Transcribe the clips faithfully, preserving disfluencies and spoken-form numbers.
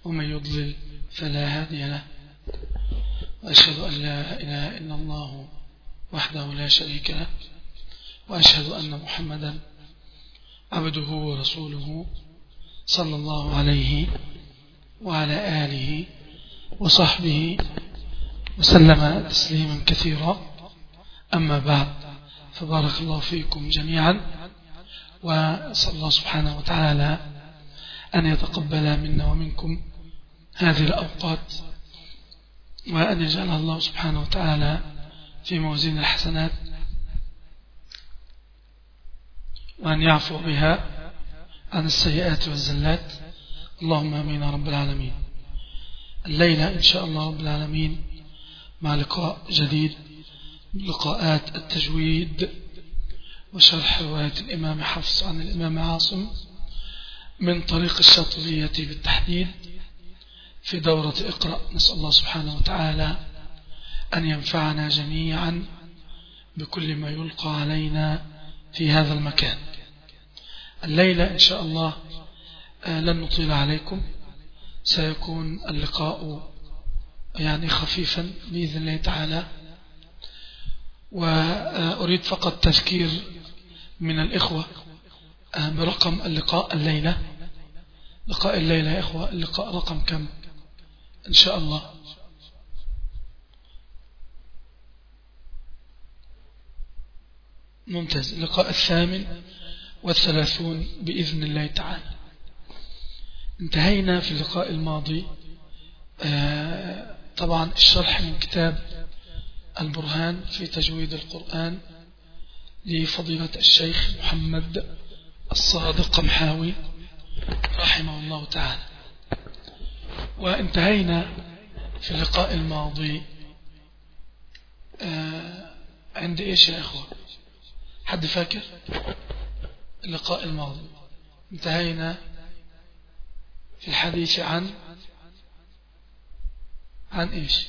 ومن يضلل فلا هادي له، وأشهد أن لا إله إلا الله وحده لا شريك له، وأشهد أن محمدا عبده ورسوله صلى الله عليه وعلى آله وصحبه وسلم تسليما كثيرا. أما بعد، فبارك الله فيكم جميعا، وأسأل الله سبحانه وتعالى أن يتقبل منا ومنكم هذه الأوقات، وأن يجعلها الله سبحانه وتعالى في موازين الحسنات، وأن يعفو بها عن السيئات والزلات. اللهم آمين يا رب العالمين. الليلة إن شاء الله رب العالمين مع لقاء جديد من لقاءات التجويد وشرح رواية الإمام حفص عن الإمام عاصم من طريق الشاطبية بالتحديد في دورة اقرأ. نسأل الله سبحانه وتعالى أن ينفعنا جميعا بكل ما يلقى علينا في هذا المكان. الليلة إن شاء الله لن نطيل عليكم، سيكون اللقاء يعني خفيفا بإذن الله تعالى، وأريد فقط تذكير من الإخوة برقم اللقاء الليلة. لقاء الليلة يا إخوة، اللقاء رقم كم إن شاء الله؟ ممتاز، اللقاء الثامن والثلاثون بإذن الله تعالى. انتهينا في اللقاء الماضي آه طبعا الشرح من كتاب البرهان في تجويد القرآن لفضيلة الشيخ محمد الصادق قمحاوي رحمه الله تعالى. وانتهينا في اللقاء الماضي آه عند ايش يا اخوة؟ حد فاكر اللقاء الماضي؟ انتهينا في الحديث عن عن ايش؟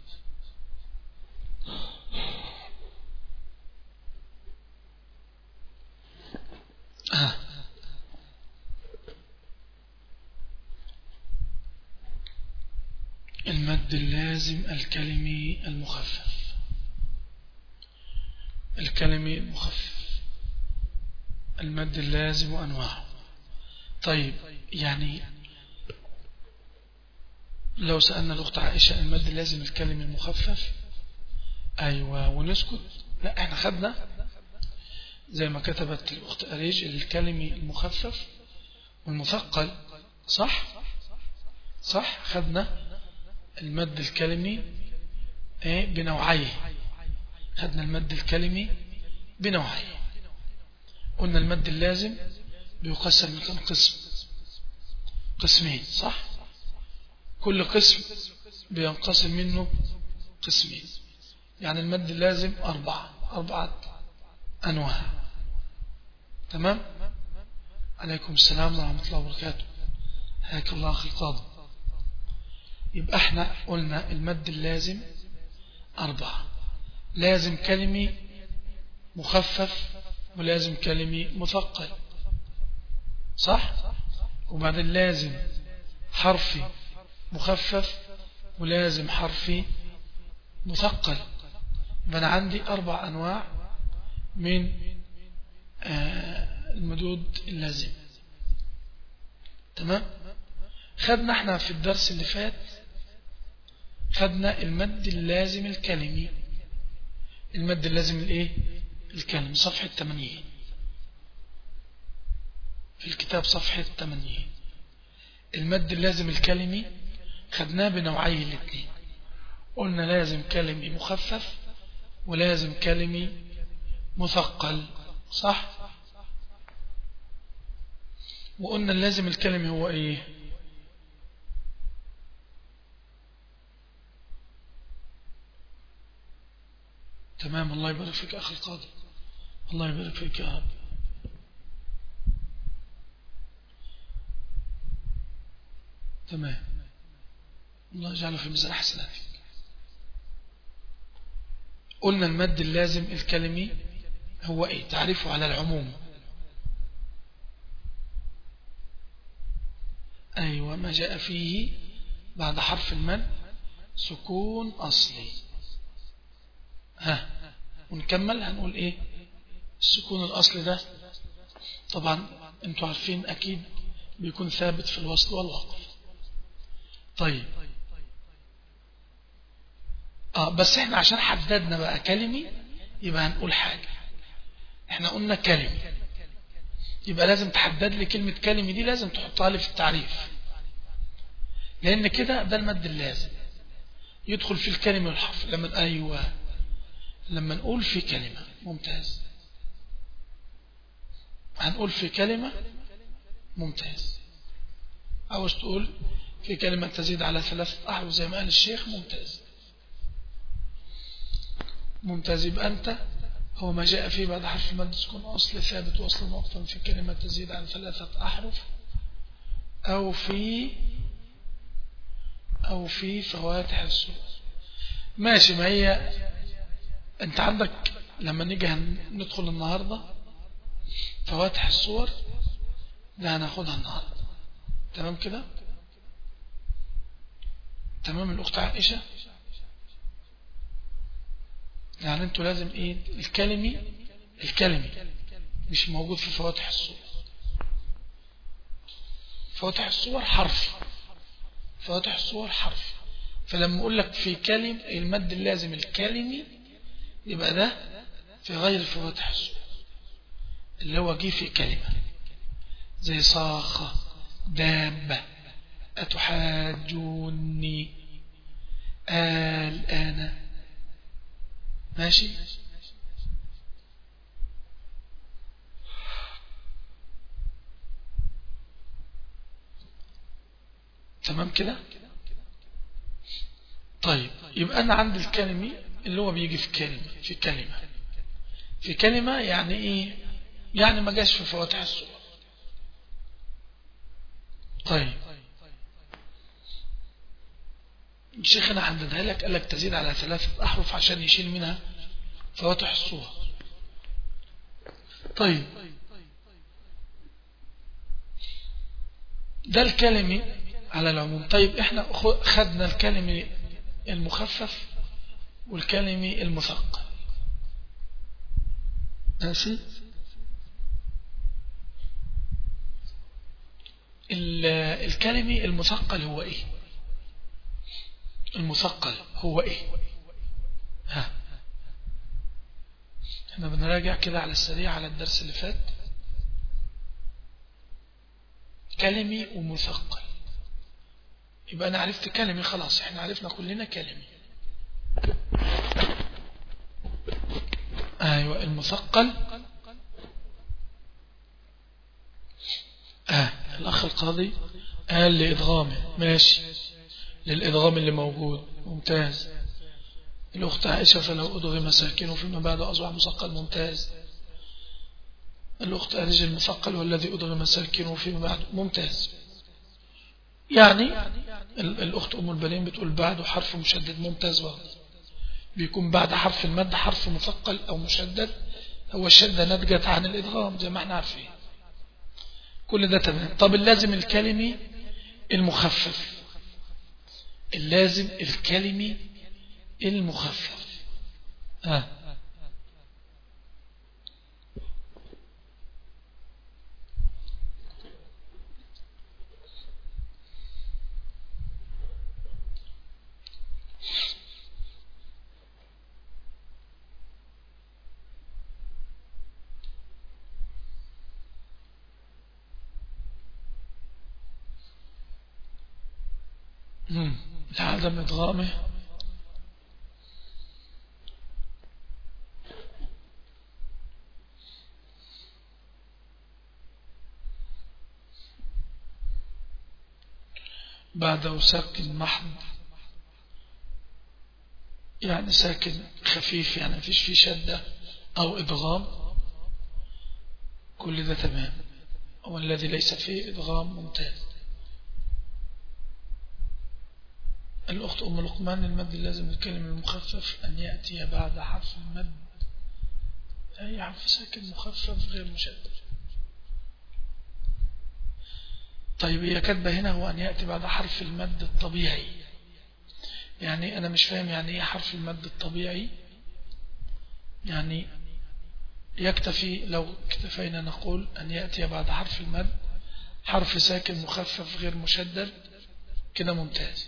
آه. المد اللازم الكلمي المخفف. الكلمي المخفف، المد اللازم وأنواعه. طيب، يعني لو سألنا الأخت عائشة المد اللازم الكلمي المخفف، أيوة، ونسكت؟ لا، احنا خدنا زي ما كتبت الأخت أريج الكلمي المخفف والمثقل، صح؟ صح، خدنا المد الكلمي بنوعيه. خدنا المد الكلمي بنوعيه. قلنا المد اللازم بيقسم من كم قسم؟ قسمين، صح؟ كل قسم بينقسم منه قسمين، يعني المد اللازم أربعة أربعة أنواع. تمام؟ عليكم السلام ورحمة الله وبركاته، حياك الله أخي القاضي. يبقى احنا قلنا المد اللازم أربعة: لازم كلمي مخفف، ولازم كلمي مثقل، صح؟ وبعدين لازم حرفي مخفف، ولازم حرفي مثقل. فأنا عندي أربع أنواع من المدود اللازم. تمام؟ خدنا احنا في الدرس اللي فات خدنا المد اللازم الكلمي. المد اللازم الايه؟ الكلمي، صفحة ثمانين في الكتاب، صفحة ثمانين. المد اللازم الكلمي خدناه بنوعيه الاثنين. قلنا لازم كلمي مخفف ولازم كلمي مثقل، صح؟ وقلنا اللازم الكلمي هو ايه؟ تمام، الله يبارك فيك أخي القاضي، الله يبارك فيك يا رب. تمام، الله يجعله في ميزان حسناتك. قلنا المد اللازم الكلمي هو ايه؟ تعريفه على العموم: أيوة ما جاء فيه بعد حرف المد سكون أصلي. ها ونكمل هنقول إيه السكون الأصلي ده؟ طبعا انتوا عارفين أكيد بيكون ثابت في الوصل والوقف. طيب آه بس احنا عشان حددنا بقى كلمي يبقى هنقول حاجة. احنا قلنا كلمي يبقى لازم تحدد لي كلمة كلمي دي، لازم تحطها لي في التعريف، لأن كده ده المد اللازم يدخل في الكلمة والحرف. لما أيوة لما نقول في كلمة ممتاز، هنقول في كلمة ممتاز. عاوز تقول في كلمة تزيد على ثلاثة أحرف زي ما قال الشيخ ممتاز ممتاز. يبقى أنت هو ما جاء فيه بعد حرف المد سكون أصل ثابت وصلا وقفا في كلمة تزيد على ثلاثة أحرف أو في أو في فواتح السور. ماشي. ما هي أنت عندك لما نيجي ندخل النهاردة فواتح الصور ده هناخدها النهاردة. تمام كده؟ تمام الأخت عائشة؟ يعني انتوا لازم ايه الكلمي الكلمي مش موجود في فواتح الصور. فواتح الصور حرف، فواتح الصور حرف. فلما اقول لك في كلم المد اللازم الكلمي يبقى ده في غير فواتح الصور اللي هو جه في كلمة زي صاخة دابة أتحاجوني الآن. ماشي. تمام كده. طيب يبقى أنا عندي الكلمي اللي هو بيجي في كلمة في كلمة في كلمة يعني إيه؟ يعني ما جاش في فواتح الصور. طيب الشيخ أنا حددها لك، قال لك تزيد على ثلاثة أحرف عشان يشيل منها فواتح الصور. طيب ده الكلمي على العموم. طيب احنا خدنا الكلمي المخفف والكلمي المثقل. ماشي. الكلمي المثقل هو ايه؟ المثقل هو ايه؟ ها احنا بنراجع كده على السريع على الدرس اللي فات. كلمي ومثقل. يبقى انا عرفت كلمي خلاص، احنا عرفنا كلنا كلمي. ايوه المثقل. اه الاخ القاضي قال لادغامه. ماشي للادغام اللي موجود ممتاز. الاخت عائشة فلو ادغم ساكنه فيما بعد اصبح مثقل ممتاز. الاخت ارج المثقل والذي ادغم ساكنه فيما بعد ممتاز. يعني الاخت ام البنين بتقول بعده حرف مشدد ممتاز برضه. بيكون بعد حرف المد حرف مثقل او مشدد، هو الشدة نتجت عن الادغام زي ما احنا عارفين. كل ده تمام. طب اللازم الكلمي المخفف. اللازم الكلمي المخفف آه. لعدم إدغامه بعده ساكن محض، يعني ساكن خفيف، يعني مفيش فيه شدة أو إدغام. كل ده تمام. والذي ليس فيه إدغام ممتاز. الأخت أم لقمان المد اللازم الكلمة المخفف أن يأتي بعد حرف المد أي حرف ساكن مخفف غير مشدد. طيب هي كاتبة هنا هو أن يأتي بعد حرف المد الطبيعي، يعني أنا مش فاهم يعني إيه حرف المد الطبيعي. يعني يكتفي لو اكتفينا نقول أن يأتي بعد حرف المد حرف ساكن مخفف غير مشدد كده ممتاز.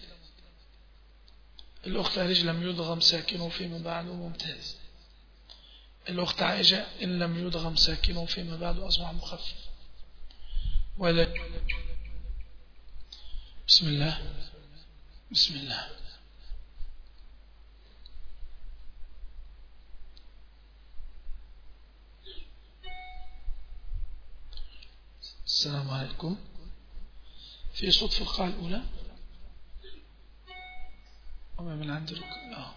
الأخت هريج لم يدغم ساكنه فيما بعد ممتاز. الأخت عائشة إن لم يدغم ساكنه فيما بعد أصبح مخفف. ولا بسم الله بسم الله. السلام عليكم. في صوت في القاعة الأولى وما من عند ركن. آه.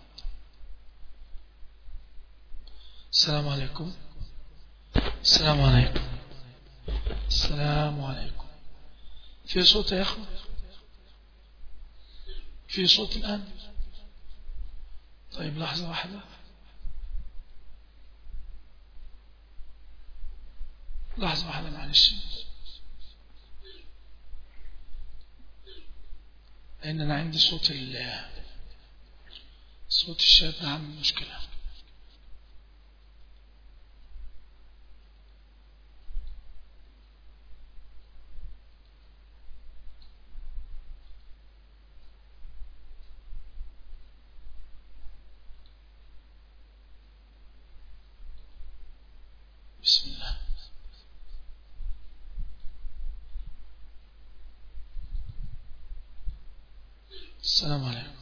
السلام عليكم. السلام عليكم. السلام عليكم. في صوت يا أخوة؟ في صوت الآن؟ طيب لحظة واحدة، لحظة واحدة معلش، لأن أنا عندي صوت صوت الشاب عامل مشكلة. بسم الله. السلام عليكم.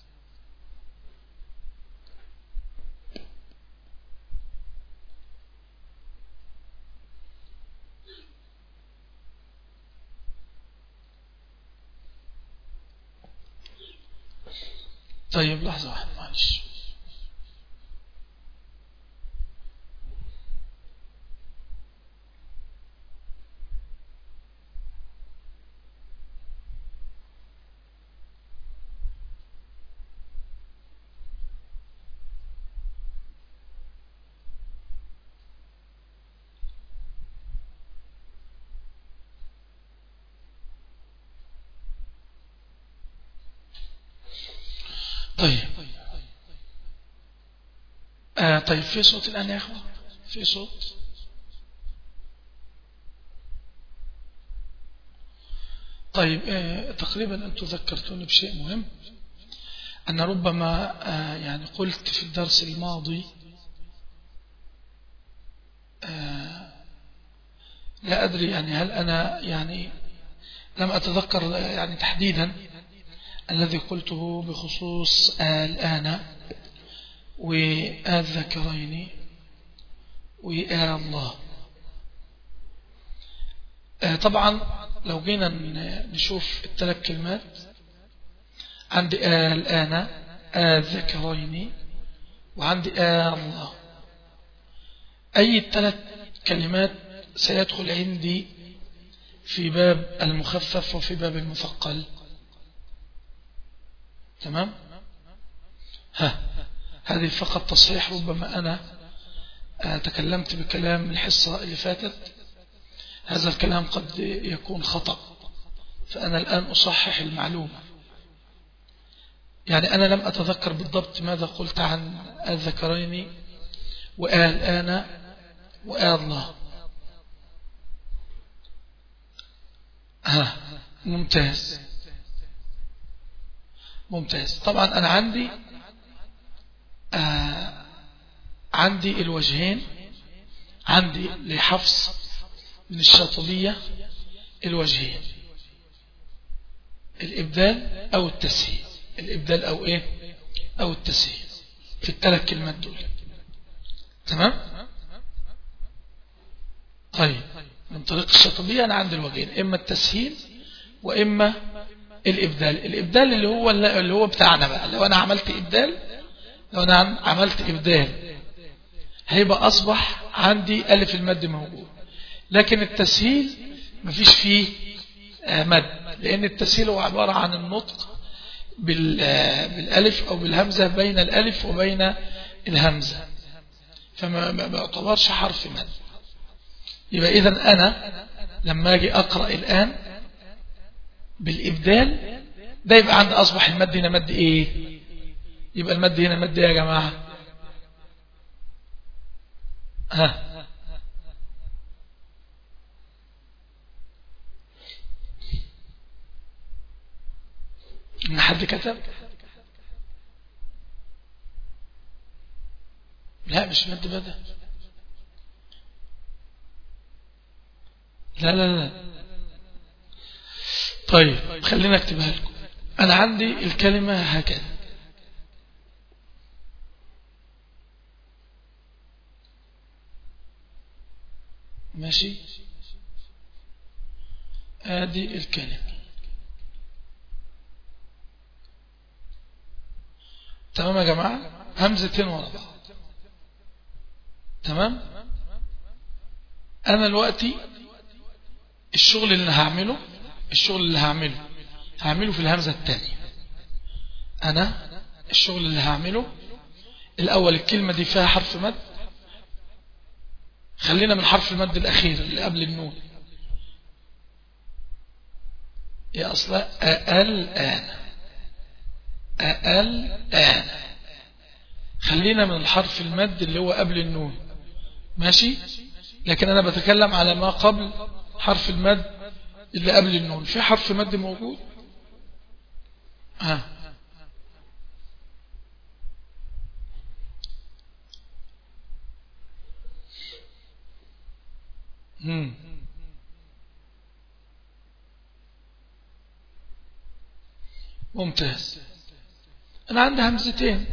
طيب لحظة واحدة معلش. طيب آه طيب في صوت الآن يا أخوة؟ في صوت؟ طيب آه تقريبا أنتم ذكرتوني بشيء مهم، أن ربما آه يعني قلت في الدرس الماضي آه لا أدري يعني هل أنا يعني لم أتذكر يعني تحديدا الذي قلته بخصوص آه الآن والذكرين وآل الله. آه طبعا لو جينا نشوف الثلاث كلمات عندي آه الآن آه الذكرين وعندي آل الله، أي الثلاث كلمات سيدخل عندي في باب المخفف وفي باب المثقل؟ تمام. ها هذه فقط تصحيح، ربما أنا تكلمت بكلام الحصة اللي فاتت، هذا الكلام قد يكون خطأ، فأنا الآن أصحح المعلومة. يعني أنا لم أتذكر بالضبط ماذا قلت عن الذكرين وآل آن وآل الله. ها ممتاز ممتاز. طبعا أنا عندي آه عندي الوجهين، عندي لحفص من الشاطبية الوجهين، الإبدال أو التسهيل، الإبدال أو إيه أو التسهيل في الثلاث كلمات دول. تمام. طيب من طريق الشاطبية أنا عندي الوجهين، إما التسهيل وإما الإبدال. الإبدال اللي هو اللي هو بتاعنا بقى، لو أنا عملت إبدال لو أنا عملت إبدال هيبقى أصبح عندي ألف المد موجود، لكن التسهيل مفيش فيه مد، لأن التسهيل هو عبارة عن النطق بالألف أو بالهمزة بين الألف وبين الهمزة، فما يعتبرش حرف مد. يبقى إذن أنا لما أجي أقرأ الآن بالإبدال، ده يبقى عند أصبح المد هنا مد إيه؟ يبقى المد هنا مد إيه يا جماعة؟ ها إن حد كتب؟ لا مش مد بدأ، لا لا لا. طيب خلينا اكتبها لكم. أنا عندي الكلمة هكذا، ماشي، ادي الكلمة، تمام يا جماعة، همزتين ورا بعض، تمام. انا دلوقتي الشغل اللي هعمله الشغل اللي هعمله هعمله في الهمزة الثانية. انا الشغل اللي هعمله الاول، الكلمة دي فيها حرف مد، خلينا من حرف المد الاخير اللي قبل النون، يا اصلا اقل انا اقل انا خلينا من الحرف المد اللي هو قبل النون، ماشي. لكن انا بتكلم على ما قبل حرف المد اللي قبل النون. في حرف مد موجود؟ ها امم ممتاز. انا عندي همزتين،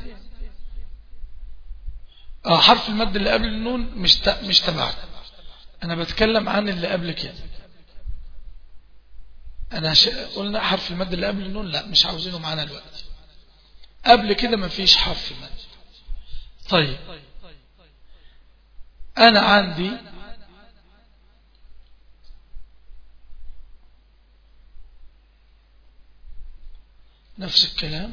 اه حرف المد اللي قبل النون مش مش تبعك، انا بتكلم عن اللي قبل كده. انا ش... قلنا حرف المد اللي قبل النون لا مش عاوزينه معانا دلوقتي، قبل كده ما فيش حرف مد. طيب انا عندي نفس الكلام،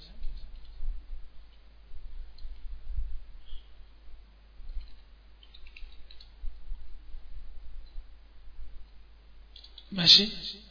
ماشي.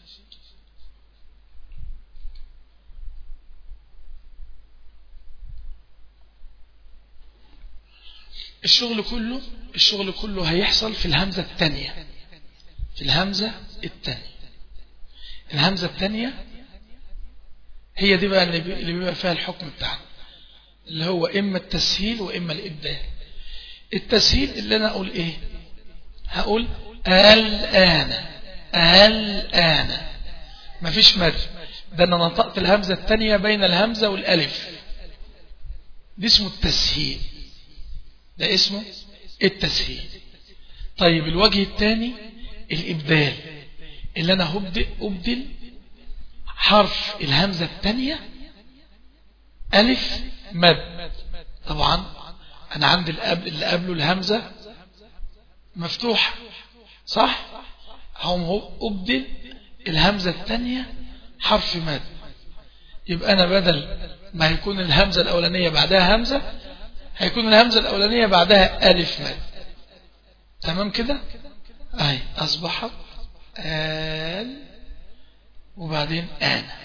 الشغل كله الشغل كله هيحصل في الهمزة الثانية، في الهمزة الثانية الهمزة الثانية هي دي بقى اللي بيبقى فيها الحكم بتاعنا، اللي هو إما التسهيل وإما الإبدال. التسهيل اللي أنا أقول إيه؟ هقول الآن الآن، مفيش مد، ده أنا نطقت الهمزة الثانية بين الهمزة والألف، دي اسمه التسهيل، ده اسمه التسهيل. طيب الوجه الثاني الإبدال، اللي أنا هبدأ أبدل حرف الهمزة الثانية ألف مد. طبعا أنا عندي اللي قبله الهمزة مفتوح صح، هم هو أبدل الهمزة الثانية حرف مد، يبقى أنا بدل ما يكون الهمزة الأولانية بعدها همزة هيكون الهمزة الأولانية بعدها ألف مد، تمام كده. أي أصبحت آل وبعدين أنا،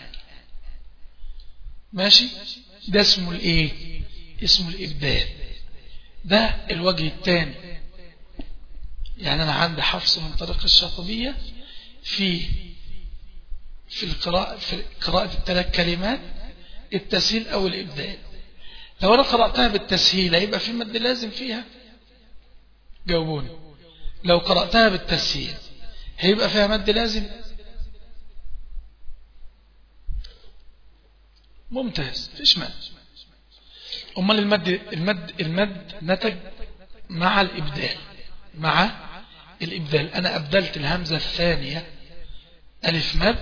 ماشي. ده اسمه الإيه؟ اسمه الإبدال، ده الوجه الثاني. يعني أنا عندي حفص من طريق الشاطبية في في القراءة في قراءة الثلاث كلمات، التسهيل أو الإبدال. لو أنا قرأتها بالتسهيل هيبقى في مد لازم فيها؟ جاوبوني. لو قرأتها بالتسهيل هيبقى فيها مد لازم؟ ممتاز، فيش مد. أمال المد المد المد نتج مع الإبدال، مع الإبدال. أنا أبدلت الهمزة الثانية ألف مد،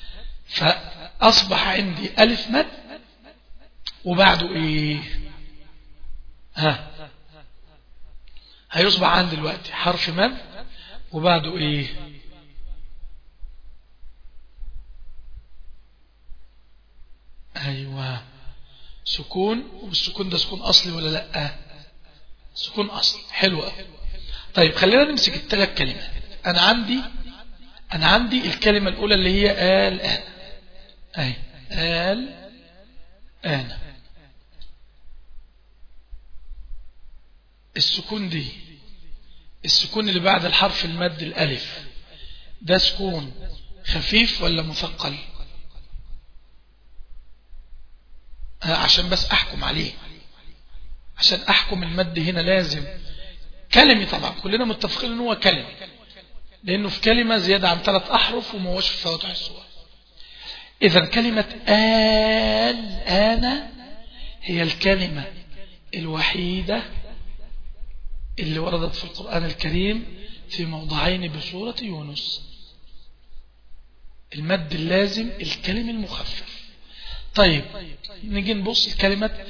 فأصبح عندي ألف مد وبعده إيه؟ ها هيصبح عندي دلوقتي حرف مد وبعده إيه؟ أيوة سكون. والسكون ده سكون أصلي ولا لأ؟ سكون أصلي، حلوة. طيب خلينا نمسك الثلاث كلمات. أنا عندي أنا عندي الكلمة الأولى اللي هي الآن، أي آل آن. السكون دي السكون اللي بعد الحرف المد الألف ده سكون خفيف ولا مثقل؟ عشان بس أحكم عليه، عشان أحكم المد هنا لازم كلمة. طبعا كلنا متفقين أنه هو كلمة، لأنه في كلمة زيادة عن ثلاث أحرف وما هوش في فواتح الصور. إذا كلمة آل آن هي الكلمة الوحيدة اللي وردت في القرآن الكريم في موضعين بسورة يونس. المد اللازم الكلمة المخفف. طيب نيجي نبص الكلمة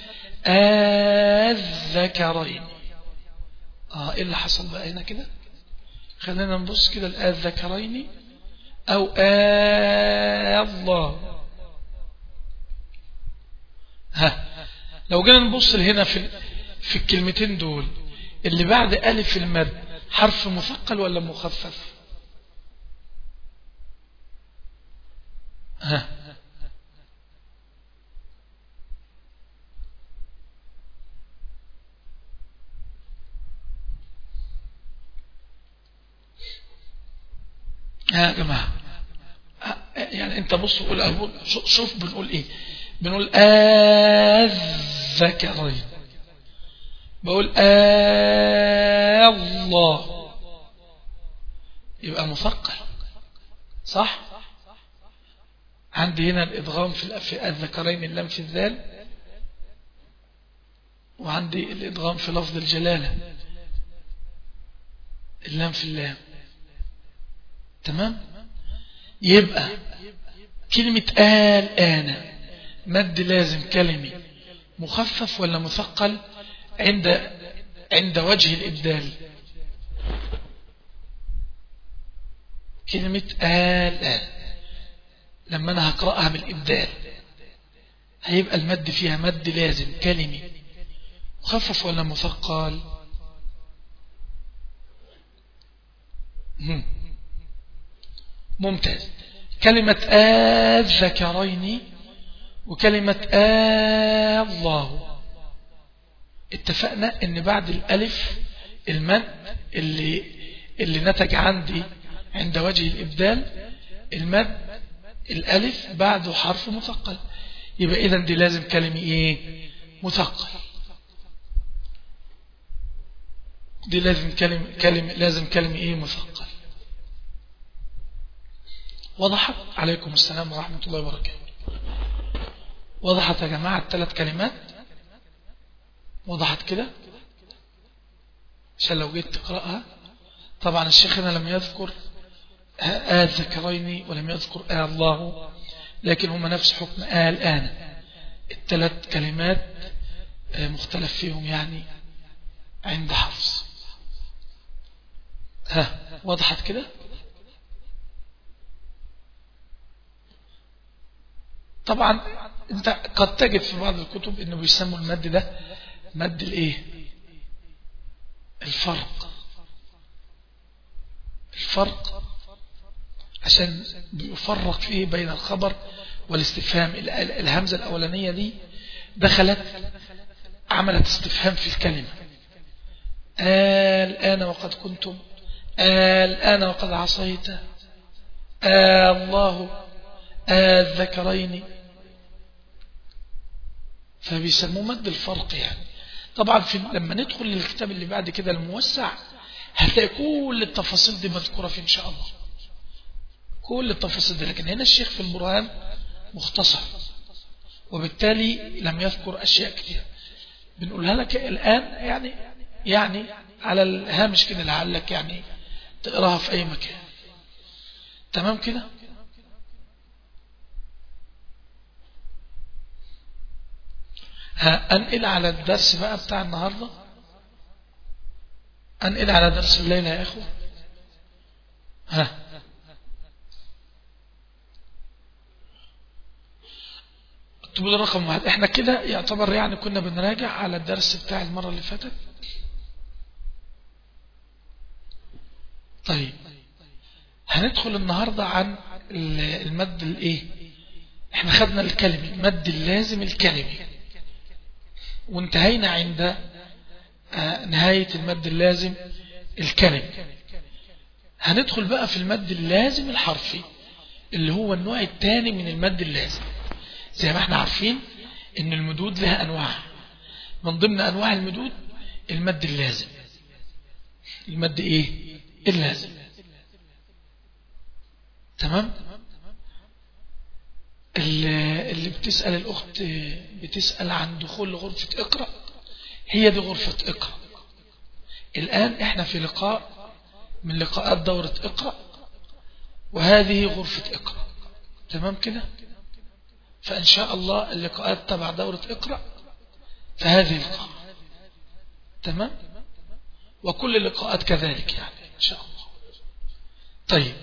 الذكرين. اه ايه اللي حصل بقى هنا كده؟ خلينا نبص كده الذكرين او آه الله. ها لو جينا نبص هنا في في الكلمتين دول اللي بعد ألف المد حرف مثقل ولا مخفف؟ ها يا جماعة، يعني انت بص قول، شوف بنقول ايه. بنقول الذكرين، بقول الله، يبقى مثقل صح. عندي هنا الادغام في الذكرين اللام في الذال، وعندي الادغام في لفظ الجلالة اللام في اللام. تمام. يبقى كلمة آل آن مد لازم كلمي مخفف ولا مثقل عند عند وجه الإبدال؟ كلمة آل آن لما أنا هقرأها بالإبدال هيبقى المد فيها مد لازم كلمي مخفف ولا مثقل؟ ممتاز. كلمة الذكرين وكلمة الله اتفقنا ان بعد الالف المد اللي اللي نتج عندي عند وجه الابدال المد الالف بعده حرف مثقل، يبقى اذا دي لازم كلمة ايه؟ مثقل. دي لازم كلمة كلمة لازم كلمة ايه؟ مثقل. وضحت؟ عليكم السلام ورحمة الله وبركاته. وضحت يا جماعة الثلاث كلمات؟ وضحت كده؟ عشان لو جيت تقرأها، طبعا الشيخ هنا لم يذكر آل ذكرين ولم يذكر آل الله، لكن هم نفس حكم آل آن. الثلاث كلمات مختلف فيهم يعني عند حفص. ها وضحت كده؟ طبعا انت قد تجد في بعض الكتب انه بيسموا المد ده مد الايه؟ الفرق. الفرق عشان بيفرق فيه بين الخبر والاستفهام. الهمزة الاولانية دي دخلت عملت استفهام في الكلمة. الآن وقد كنتم، الآن وقد عصيت، الله، الذكرين، فبيسموه مد الفرق يعني. طبعا في لما ندخل للكتاب اللي بعد كده الموسع هتلاقي كل التفاصيل دي مذكورة فيه إن شاء الله، كل التفاصيل دي. لكن هنا الشيخ في البرهان مختصر، وبالتالي لم يذكر أشياء كتير بنقولها لك الآن يعني يعني على الهامش كده لعلك يعني تقراها في أي مكان. تمام كده؟ ها أنقل على الدرس بقى بتاع النهاردة، أنقل على درس الليلة يا إخوة. ها اكتبوا لي رقم واحد. احنا كده يعتبر يعني كنا بنراجع على الدرس بتاع المرة اللي فاتت. طيب هندخل النهاردة عن المد الايه احنا خدنا الكلمي المد اللازم الكلمي وانتهينا عند آه نهاية المد اللازم الكلمي. هندخل بقى في المد اللازم الحرفي اللي هو النوع الثاني من المد اللازم. زي ما احنا عارفين ان المدود لها انواع، من ضمن انواع المدود المد اللازم. المد ايه اللازم؟ تمام. اللي بتسأل الاخت بتسأل عن دخول غرفة اقرأ، هي دي غرفة اقرأ. الان احنا في لقاء من لقاءات دورة اقرأ، وهذه غرفة اقرأ. تمام كده. فان شاء الله اللقاءات تبع دورة اقرأ فهذه القاء. تمام. وكل اللقاءات كذلك يعني ان شاء الله. طيب،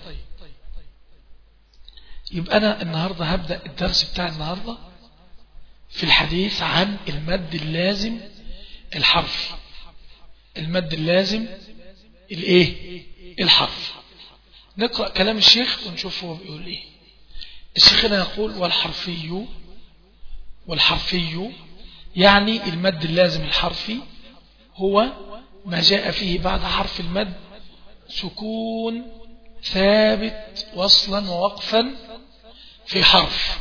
يبقى أنا النهاردة هبدأ الدرس بتاع النهاردة في الحديث عن المد اللازم الحرفي. المد اللازم الايه الحرفي. نقرأ كلام الشيخ ونشوف هو بيقول ايه. الشيخ هنا يقول والحرفي والحرفي يعني المد اللازم الحرفي هو ما جاء فيه بعد حرف المد سكون ثابت وصلا ووقفا في حرف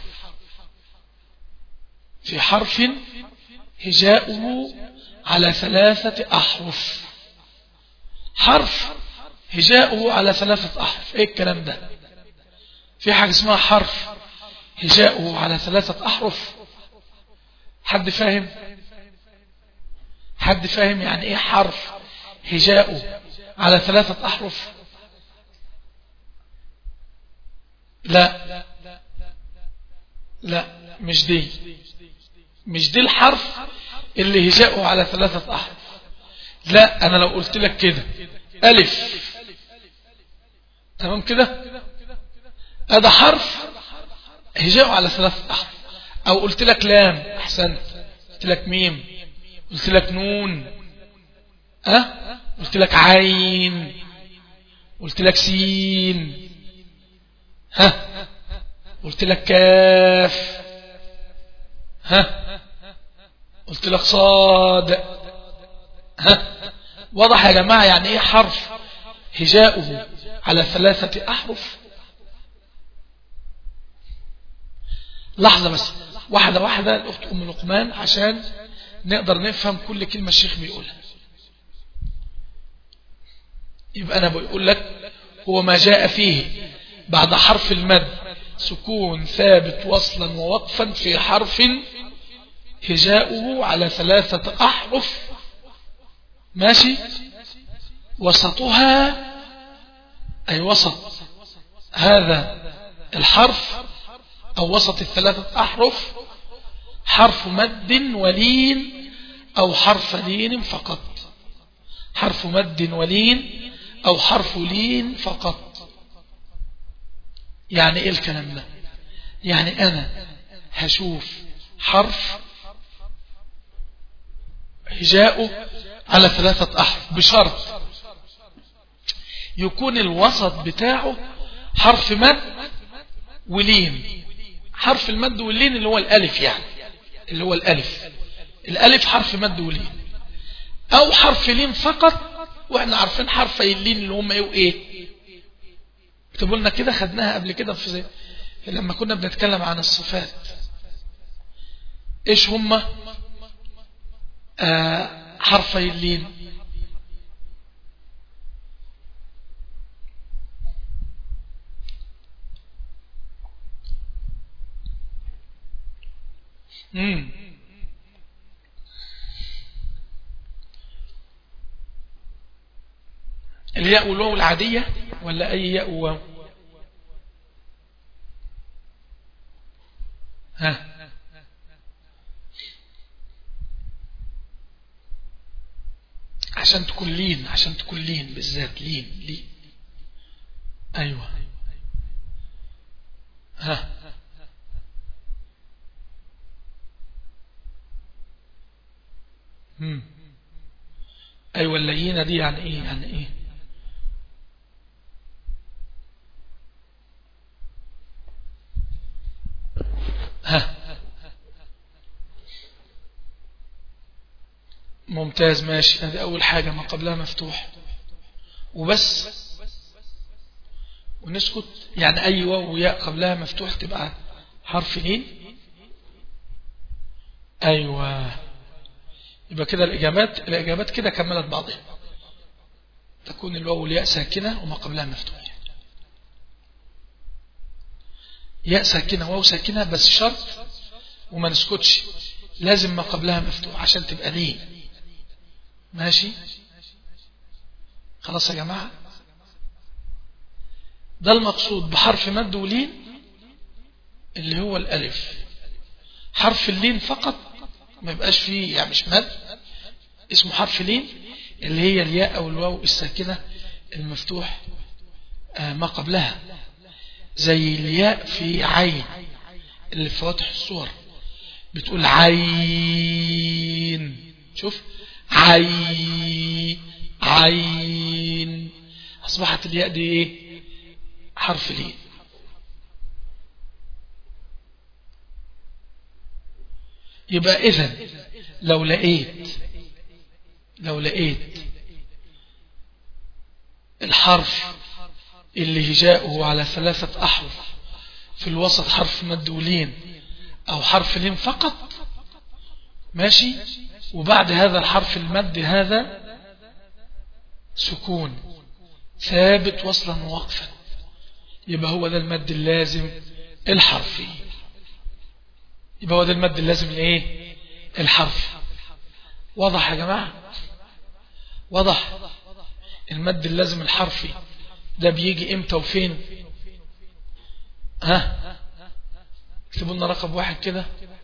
في حرف هجاؤه على ثلاثة أحرف. حرف هجاؤه على ثلاثة أحرف. ايه الكلام ده؟ في حاجة اسمها حرف هجاؤه على ثلاثة أحرف؟ حد فاهم؟ حد فاهم يعني ايه حرف هجاؤه على ثلاثة أحرف؟ لا لا مش دي مش دي الحرف اللي هجاؤه على ثلاثة أحرف. لا، أنا لو قلت لك كده ألف، تمام كده، هذا حرف هجاؤه على ثلاثة أحرف. أو قلت لك لام، أحسنت، قلت لك ميم، قلت لك نون، أه؟ قلت لك عين، قلت لك سين، ها، قلت لك كاف، ها، قلت لك صاد، ها. واضح يا جماعة يعني ايه حرف هجاؤه على ثلاثة أحرف؟ لحظة بس، واحدة واحدة الأخت أم لقمان عشان نقدر نفهم كل كلمة الشيخ بيقولها. يبقى أنا بقول لك هو ما جاء فيه بعد حرف المد سكون ثابت وصلا ووقفا في حرف هجاؤه على ثلاثة أحرف، ماشي، وسطها أي وسط هذا الحرف أو وسط الثلاثة أحرف حرف مد ولين أو حرف لين فقط. حرف مد ولين أو حرف لين فقط. يعني إيه الكلام ده؟ يعني أنا هشوف حرف هجاؤه على ثلاثة أحرف بشرط يكون الوسط بتاعه حرف مد ولين. حرف المد واللين اللي هو الألف، يعني اللي هو الألف الألف حرف مد ولين، أو حرف لين فقط. وإحنا عارفين حرفي اللين اللي هم إيه وإيه. اكتبوا لنا كده، خدناها قبل كده في زي لما كنا بنتكلم عن الصفات. إيش هم آه حرفي اللين؟ مم. الياء والواو العادية ولا أي ياء وواو؟ ها، عشان تكون لين، عشان تكون لين بالذات، لين لين. أيوة. ها، مم. أيوة. اللينة دي يعني إيه؟ يعني إيه؟ ممتاز ماشي. هذه أول حاجة ما قبلها مفتوح وبس ونسكت. يعني أي واو وياء قبلها مفتوح تبقى حرف لين. أيوة، يبقى كده الإجابات الإجابات كده كملت بعضها. تكون الواو والياء ساكنة وما قبلها مفتوح. ياء ساكنة واو ساكنة بس شرط وما نسكتش، لازم ما قبلها مفتوح عشان تبقى لين. ماشي خلاص يا جماعة. ده المقصود بحرف مد ولين اللي هو الألف. حرف اللين فقط ما يبقاش فيه يعني مش مد، اسمه حرف لين اللي هي الياء أو الواو الساكنة المفتوح آه ما قبلها، زي الياء في عين اللي في فواتح الصور بتقول عين. شوف عين عين، أصبحت الياء دي إيه؟ حرف لين. يبقى إذن لو لقيت لو لقيت الحرف اللي هجاؤه على ثلاثة أحرف في الوسط حرف مد ولين أو حرف لين فقط ماشي، وبعد هذا الحرف المد هذا سكون ثابت وصلا ووقفا، يبقى هو ده المد اللازم الحرفي. يبقى هو ده المد اللازم الايه الحرفي. واضح يا جماعة؟ واضح. المد اللازم الحرفي ده بيجي امتى وفين؟ ها اكتبوا لنا رقم واحد كده.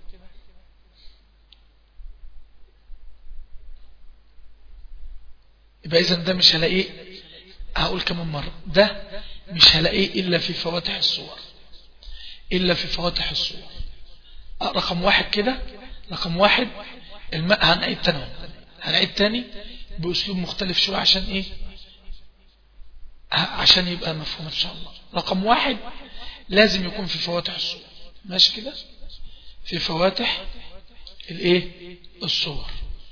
يبقى اذا ده مش هلاقيه، هقول كمان مرة، ده مش هلاقيه الا في فواتح الصور، الا في فواتح الصور. رقم واحد كده، رقم واحد الماء. هنعيد تاني هنعيد تاني بأسلوب مختلف شوية عشان ايه؟ عشان يبقى مفهوم ان شاء الله. رقم واحد لازم يكون في فواتح الصور. ماشي كده؟ في فواتح الايه الصور.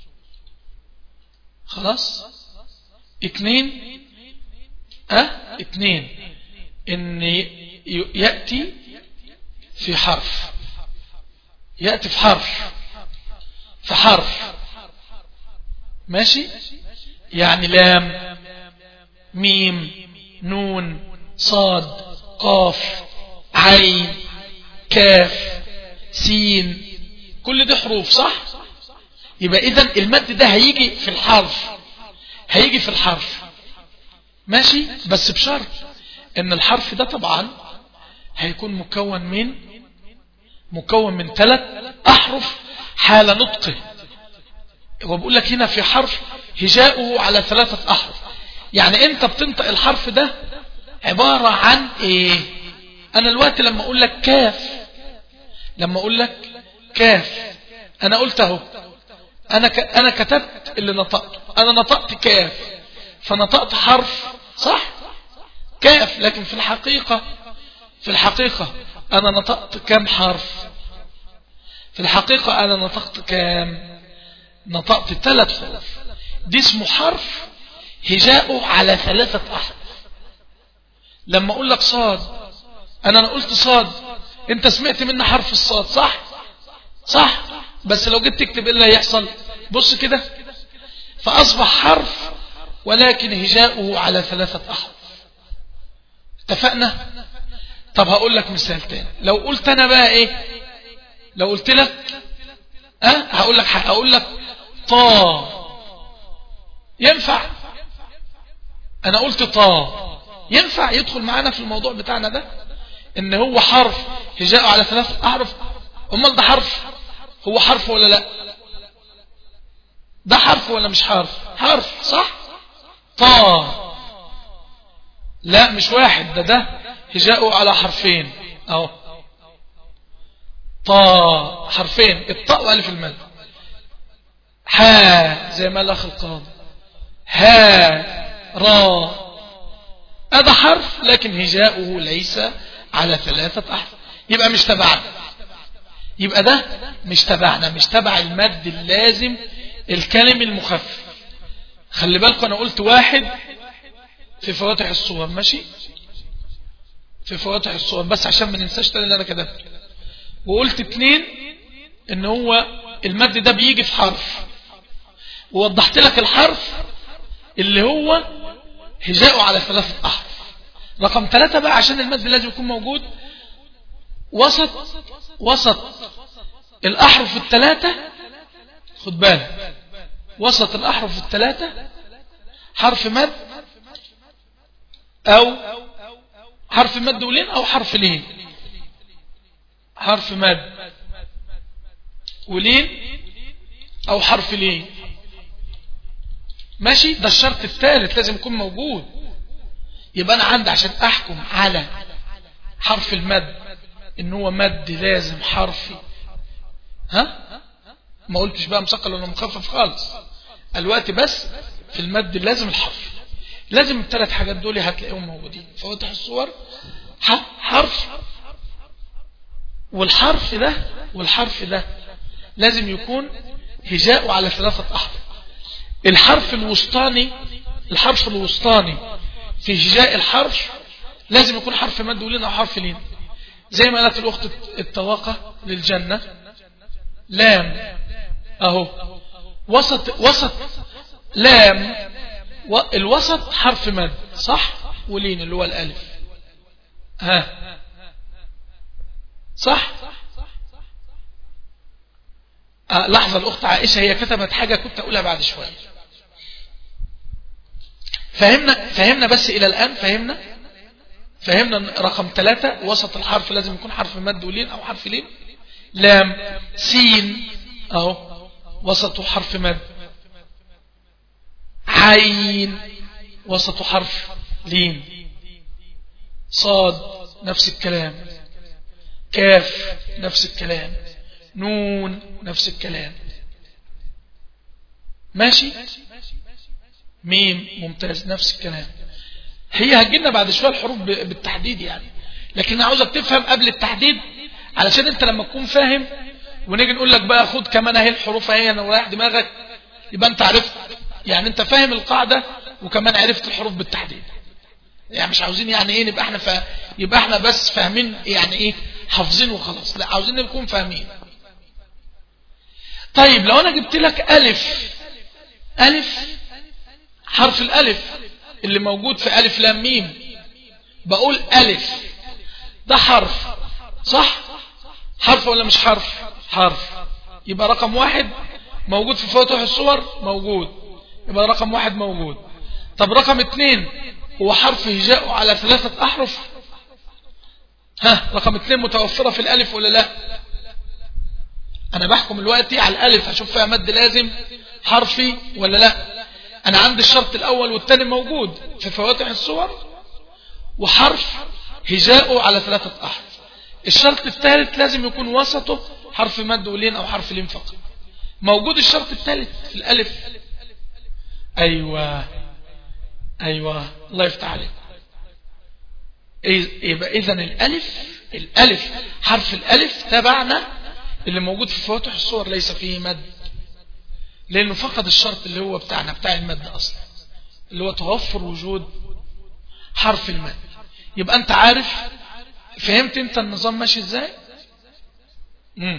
خلاص. اتنين اه اتنين ان يأتي في حرف، يأتي في حرف في حرف ماشي، يعني لام ميم نون صاد قاف عين كاف سين، كل دي حروف صح. يبقى اذا المد ده هيجي في الحرف، هيجي في الحرف ماشي، بس بشرط ان الحرف ده طبعا هيكون مكون من مكون من ثلاث احرف حال نطقه. وبقول لك هنا في حرف هجاؤه على ثلاثة احرف، يعني انت بتنطق الحرف ده عبارة عن ايه؟ انا الوقت لما اقول لك كاف، لما اقول لك كاف انا قلت اهو، انا ك... انا كتبت اللي نطقته، انا نطقت كاف، فنطقت حرف صح كاف، لكن في الحقيقة في الحقيقة انا نطقت كام حرف؟ في الحقيقة انا نطقت كام؟ نطقت ثلاث حروف. دي اسمه حرف هجاؤه على ثلاثة احرف. لما اقول لك صاد، انا قلت صاد، انت سمعت مني حرف الصاد صح صح، بس لو جيت تكتب ايه اللي هيحصل؟ بص كده، فاصبح حرف ولكن هجاؤه على ثلاثة احرف. اتفقنا؟ طب هقول لك مثال تاني. لو قلت انا بقى ايه، لو قلت لك اه هقول لك هقول لك طا، ينفع؟ انا قلت طا، ينفع يدخل معانا في الموضوع بتاعنا ده ان هو حرف هجاؤه على ثلاثة احرف؟ امال ده حرف؟ هو حرف ولا لا؟ ده حرف ولا مش حرف؟ حرف صح. طا لا مش واحد، ده ده هجاؤه على حرفين اهو. طا حرفين، الطاء والف المد. ها زي ما الاخ القاضي، ها را، هذا حرف لكن هجاؤه ليس على ثلاثة احرف، يبقى مش تبعنا، يبقى ده مش تبعنا، مش تبع المد اللازم الكلم المخفف. خلي بالكم انا قلت واحد في فواتح الصور، ماشي، في فواتح الصور بس عشان ما ننساش تاني اللي انا كتبته. وقلت اتنين ان هو المد ده بيجي في حرف، ووضحت لك الحرف اللي هو هجاؤه على ثلاثة احرف. رقم ثلاثة بقى عشان المد لازم يكون موجود وسط وسط الاحرف الثلاثة. خد بالك، وسط الاحرف الثلاثة حرف مد او حرف مد ولين او حرف لين. حرف مد ولين او حرف لين، ماشي. ده الشرط الثالث لازم يكون موجود. يبقى انا عندي عشان احكم على حرف المد ان هو مد لازم حرفي، ها، ما قلتش بقى مثقل ولا مخفف خالص الوقت، بس في المد لازم الحرف، لازم الثلاث حاجات دول هتلاقيهم موجودين. فواتح الصور حرف، والحرف ده والحرف ده لازم يكون هجاؤه على ثلاثة أحرف. الحرف الوسطاني الحرف الوسطاني في هجاء الحرف لازم يكون حرف مد ولين أو حرف لين، زي ما قالت الأخت الطواقة للجنة لام أهو وسط وسط لام، الوسط حرف مد صح، ولين اللي هو الألف، ها صح. آه لحظة، الأخت عائشة هي كتبت حاجة كنت أقولها بعد شوية. فهمنا فهمنا بس إلى الآن فهمنا فهمنا رقم ثلاثة وسط الحرف لازم يكون حرف مد ولين أو حرف لين. لام سين أهو وسطه حرف مد. عين وسطه حرف لين. صاد نفس الكلام. كاف نفس الكلام. نون نفس الكلام، ماشي. ميم ممتاز نفس الكلام. هي هتجينا بعد شوية الحروف بالتحديد يعني، لكن انا عاوزك تفهم قبل التحديد علشان انت لما تكون فاهم ونيجي نقول لك بقى خد كمان اهي الحروف اهي انا ورايح دماغك، يبقى انت عرفت يعني، انت فاهم القاعدة وكمان عرفت الحروف بالتحديد. يعني مش عاوزين يعني ايه نبقى احنا ف... يبقى احنا بس فاهمين يعني ايه حافظين وخلاص، لا عاوزين نكون فاهمين. طيب لو انا جبت لك الف الف حرف الالف اللي موجود في الف لام ميم، بقول الف ده حرف صح، حرف ولا مش حرف؟ حرف. يبقى رقم واحد موجود في فواتح الصور موجود، يبقى رقم واحد موجود. طب رقم اتنين هو حرف هجاء على ثلاثة احرف، ها رقم اتنين متوفرة في الالف ولا لا؟ انا بحكم دلوقتي على الالف هشوف فيها مد لازم حرفي ولا لا. انا عندي الشرط الاول والثاني موجود في فواتح الصور وحرف هجاؤه على ثلاثة احرف. الشرط الثالث لازم يكون وسطه حرف مد ولين او حرف لين فقط. موجود الشرط الثالث في الالف. ايوه ايوه الله يفتح عليك. يبقى اذا الالف الالف حرف الالف تبعنا اللي موجود في فواتح الصور ليس فيه مد، لانه فقد الشرط اللي هو بتاعنا بتاع المد اصلا، اللي هو توفر وجود حرف المد. يبقى انت عارف فهمت انت النظام ماشي ازاي؟ امم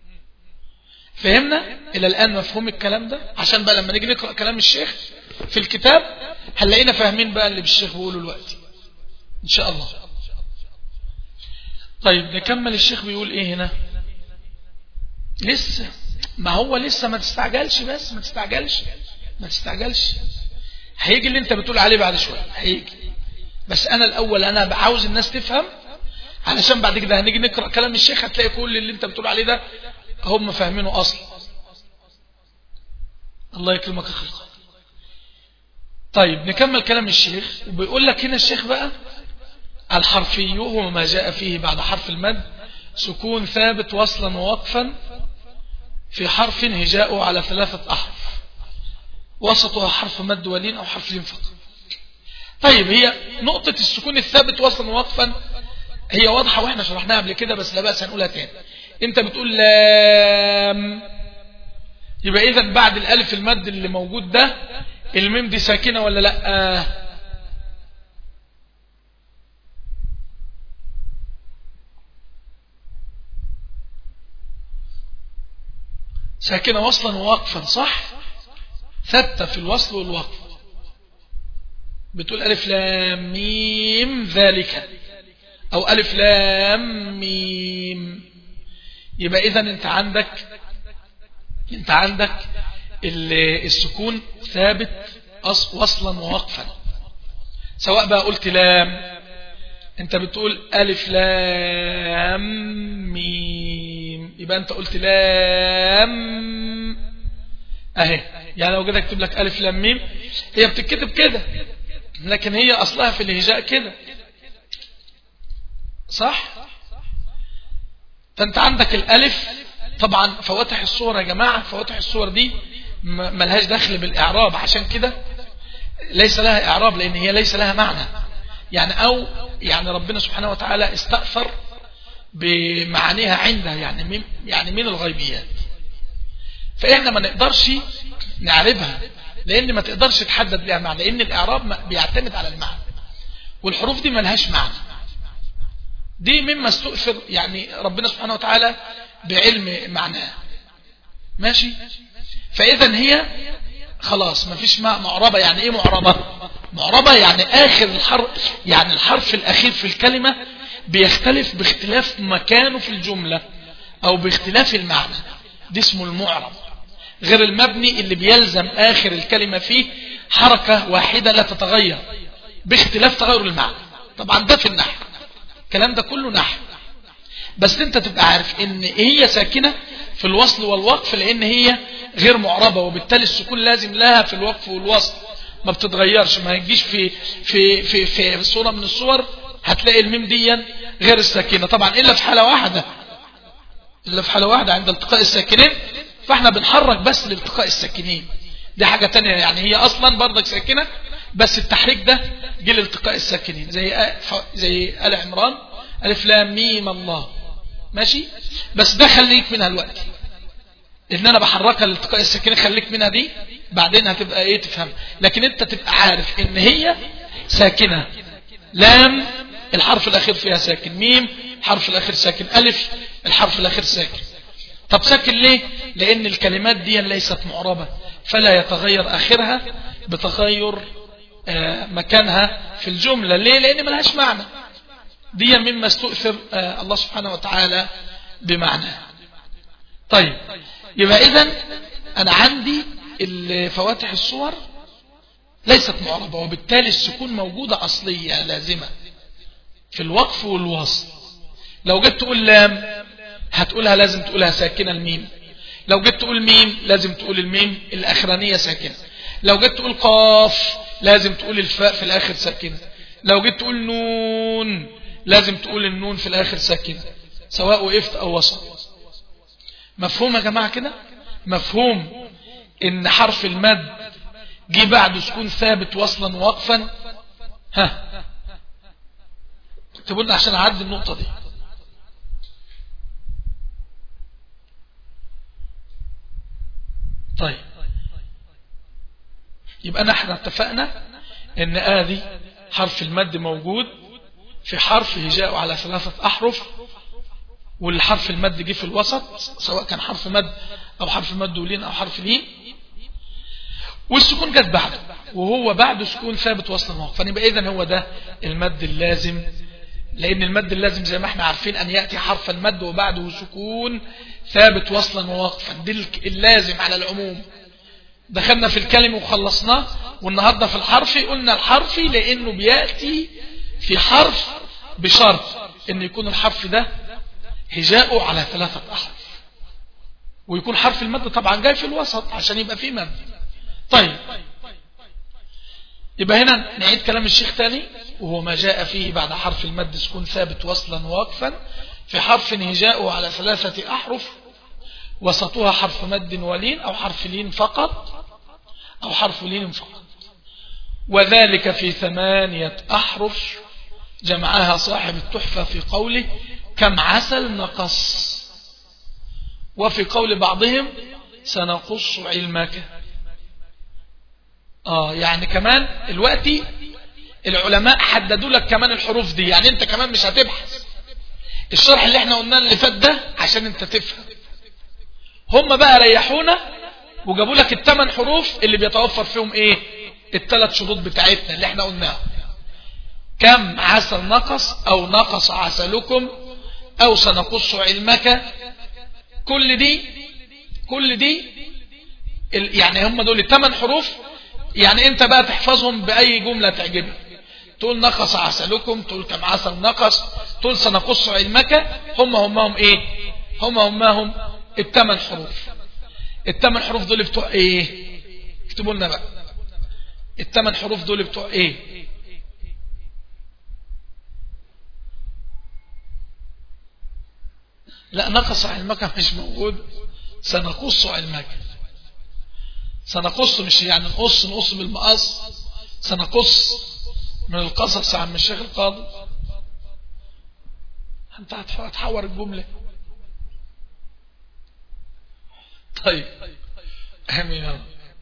فهمنا الى الان مفهوم الكلام ده، عشان بقى لما نيجي نقرأ كلام الشيخ في الكتاب هنلاقينا فاهمين بقى اللي بالشيخ بيقوله دلوقتي ان شاء الله. طيب نكمل. الشيخ بيقول ايه هنا؟ لسه ما هو لسه ما تستعجلش، بس ما تستعجلش ما تستعجلش هيجي اللي انت بتقول عليه بعد شوية هيجي، بس انا الاول انا عاوز الناس تفهم علشان بعد كده هنيجي نقرأ كلام الشيخ هتلاقي كل اللي انت بتقول عليه ده هم فاهمينه اصلا. الله يكرمك يا خلق. طيب نكمل كلام الشيخ، وبيقول لك هنا الشيخ بقى الحرفي هو ما جاء فيه بعد حرف المد سكون ثابت وصلا ووقفا في حرف هجاؤه على ثلاثة أحرف وسطها حرف مد ولين أو حرف لين فقط. طيب هي نقطة السكون الثابت وصلا ووقفا هي واضحة واحنا شرحناها قبل كده، بس لا بأس هنقولها تاني. انت بتقول لام يبقى إذن بعد الألف المد اللي موجود ده الميم دي ساكنة ولا لا؟ ساكنة وصلا ووقفا، صح؟ ثابتة في الوصل والوقف. بتقول ألف لام ميم ذلك، أو ألف لام ميم. يبقى إذن أنت عندك أنت عندك السكون ثابت وصلا ووقفا، سواء بقى قلت لام، أنت بتقول ألف لام ميم، يبقى أنت قلت لام أهي. يعني لو جيت أكتب لك ألف لام ميم هي بتتكتب كده، لكن هي أصلها في الهجاء كده، صح؟ فأنت عندك الألف. طبعا فواتح الصور يا جماعة، فواتح الصور دي ملهاش دخل بالإعراب، عشان كده ليس لها إعراب، لأن هي ليس لها معنى. يعني أو يعني ربنا سبحانه وتعالى استأثر بمعانيها عنده، يعني من يعني من الغيبيات، فإحنا ما نقدرش نعربها، لأن ما تقدرش تحدد لها معنى، لأن الإعراب بيعتمد على المعنى، والحروف دي ملهاش معنى. دي مما استؤثر يعني ربنا سبحانه وتعالى بعلم معناه، ماشي. فإذا هي خلاص ما فيش معربة. يعني ايه معربة؟ معربة يعني آخر الحرف، يعني الحرف الأخير في الكلمة بيختلف باختلاف مكانه في الجملة أو باختلاف المعنى، دي اسمه المعرب. غير المبني اللي بيلزم آخر الكلمة فيه حركة واحدة لا تتغير باختلاف تغير المعنى. طبعا ده في النحو، الكلام ده كله نحو، بس انت تبقى عارف ان هي ساكنة في الوصل والوقف، لان هي غير معربة، وبالتالي السكون لازم لها في الوقف والوصل، ما بتتغيرش. ما هيجيش في في في في صورة من الصور هتلاقي الميم دي غير الساكنة، طبعا الا في حالة واحدة، الا في حالة واحدة عند التقاء الساكنين، فاحنا بنحرك بس لالتقاء الساكنين، دي حاجة تانية. يعني هي اصلا برضك ساكنة، بس التحريك ده جه لالتقاء الساكنين، زي زي آل عمران ألف لام ميم الله، ماشي. بس ده خليك منها الوقت، ان انا بحركها لالتقاء الساكنين، خليك منها دي، بعدين هتبقى ايه تفهم. لكن انت تبقى عارف ان هي ساكنة، لام الحرف الاخير فيها ساكن، ميم الحرف الاخير ساكن، الف الحرف الاخير ساكن. طب ساكن ليه؟ لان الكلمات دي ليست معربة، فلا يتغير اخرها بتغير آه مكانها في الجملة. ليه؟ لان ملهاش معنى، دي مما استؤثر آه الله سبحانه وتعالى بمعناه. طيب، يبقى إذن أنا عندي فواتح الصور ليست معربة، وبالتالي السكون موجودة أصلية لازمة في الوقف والوصل. لو جيت تقول لام هتقولها لازم تقولها ساكنة الميم، لو جيت تقول ميم لازم تقول الميم الأخرانية ساكنة، لو جيت تقول قاف لازم تقول الفاء في الآخر ساكنة، لو جيت تقول نون لازم تقول النون في الآخر ساكنة، سواء وقفت أو وصل. مفهوم يا جماعة كده؟ مفهوم ان حرف المد جه بعد سكون ثابت وصلا ووقفا؟ ها تقولنا عشان اعدي النقطة دي. طيب، يبقى نحن اتفقنا ان ادي حرف المد موجود في حرف هجاء على ثلاثة احرف، والحرف المد جه في الوسط، سواء كان حرف مد او حرف مد ولين او حرف لين، والسكون جت بعده، وهو بعده سكون ثابت وصلا ووقفا. يبقى اذا هو ده المد اللازم، لان المد اللازم زي ما احنا عارفين ان ياتي حرف المد وبعده سكون ثابت وصلا ووقفا، دي اللازم على العموم. دخلنا في الكلمة وخلصناه، والنهارده في الحرف قلنا الحرف لانه بياتي في حرف بشرط ان يكون الحرف ده هجاءه على ثلاثة أحرف، ويكون حرف المد طبعا جاي في الوسط عشان يبقى فيه مد. طيب، يبقى هنا نعيد كلام الشيخ تاني، وهو ما جاء فيه بعد حرف المد سكون ثابت وصلا ووقفا في حرف هجاءه على ثلاثة أحرف، وسطها حرف مد ولين أو حرف لين فقط أو حرف لين فقط، وذلك في ثمانية أحرف جمعها صاحب التحفة في قوله كم عسل نقص، وفي قول بعضهم سنقص علمك. اه يعني كمان الوقت العلماء حددوا لك كمان الحروف دي، يعني انت كمان مش هتبحث. الشرح اللي احنا قلنا اللي فات ده عشان انت تفهم، هم بقى ريحونا وجابوا لك الثمان حروف اللي بيتوفر فيهم ايه؟ الثلاث شروط بتاعتنا اللي احنا قلناها. كم عسل نقص، او نقص عسلكم، او سنقص علمك. كل دي كل دي يعني هم دول الثمان حروف. يعني انت بقى تحفظهم باي جملة تعجبك. تقول نقص عسلكم، تقول كم عسل نقص، تقول سنقص علمك. هم همهم ايه؟ هم همهم الثمان حروف. الثمان حروف دول بتوع ايه؟ اكتبوا لنا بقى الثمان حروف دول بتوع ايه؟ لا، نقص علمك مش موجود. سنقص علمك. سنقص مش يعني نقص نقص بالمقص، سنقص من القصص عن الشيخ القاضي. انت هتحور الجملة. طيب امين.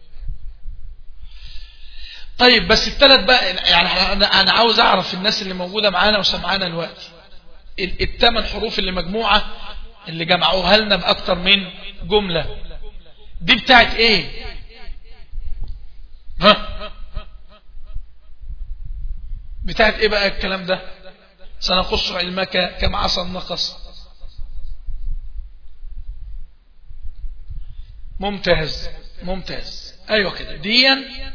طيب بس الثلاث بقى، يعني انا عاوز اعرف الناس اللي موجودة معانا وسمعانا الوقت الثمان حروف اللي مجموعة اللي جمعوها لنا باكتر من جملة دي بتاعت ايه؟ ها بتاعت ايه بقى الكلام ده؟ سنقص علمك كم عسل نقص. ممتاز ممتاز. ايوه كده. دي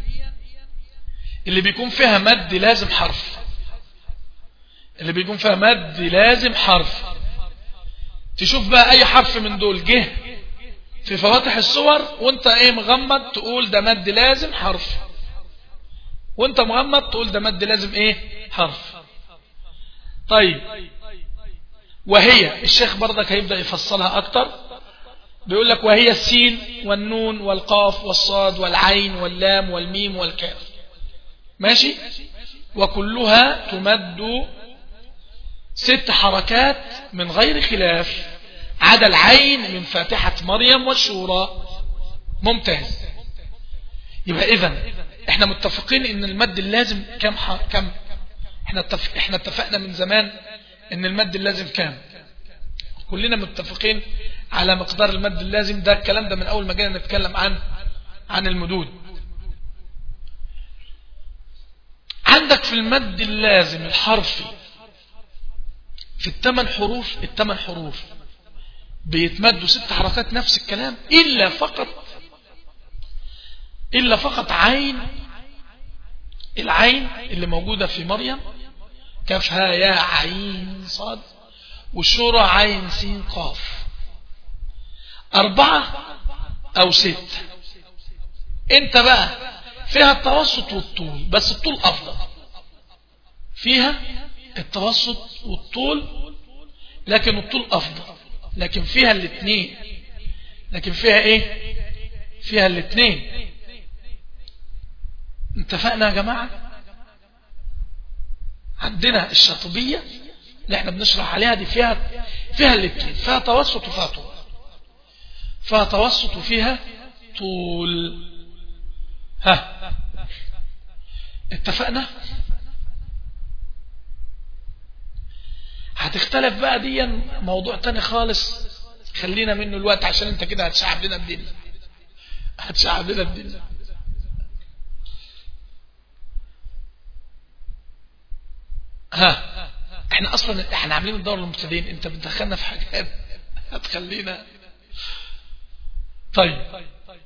اللي بيكون فيها مد لازم حرف، اللي بيكون فيها مد لازم حرف. تشوف بقى اي حرف من دول جه في فواتح الصور وانت ايه مغمض تقول ده مد لازم حرف، وانت مغمض تقول ده مد لازم ايه حرف. طيب وهي الشيخ برضك هيبدأ يفصلها اكتر. بيقول لك وهي السين والنون والقاف والصاد والعين واللام والميم والكاف. ماشي. وكلها تمد ست حركات من غير خلاف عدا العين من فاتحة مريم والشورى. ممتاز. يبقى اذا احنا متفقين ان المد اللازم كم ح... كم احنا اتفق... احنا اتفقنا من زمان ان المد اللازم كم. كلنا متفقين على مقدار المد اللازم ده. الكلام ده من اول ما جينا نتكلم عن عن المدود. عندك في المد اللازم الحرفي في الثمان حروف، الثمان حروف بيتمدوا ست حركات نفس الكلام، إلا فقط إلا فقط عين، العين اللي موجودة في مريم كافها يا عين صاد، والشورى عين سين قاف. أربعة أو ست. أنت بقى فيها التوسط والطول، بس الطول أفضل. فيها التوسط والطول لكن الطول أفضل. لكن فيها الاثنين. لكن فيها ايه؟ فيها الاثنين. اتفقنا يا جماعة؟ عندنا الشاطبية اللي احنا بنشرح عليها دي فيها فيها الاثنين، فيها توسط وفيها طول. فيها توسط وفيها طول. ها اتفقنا؟ هتختلف بقى دي موضوع تاني خالص، خلينا منه الوقت عشان انت كده هتشعب لنا الدنيا. هتشعب لنا الدنيا. ها احنا اصلا احنا عاملين الدور للمبتدئين، انت بتدخلنا في حاجات هتخلينا. طيب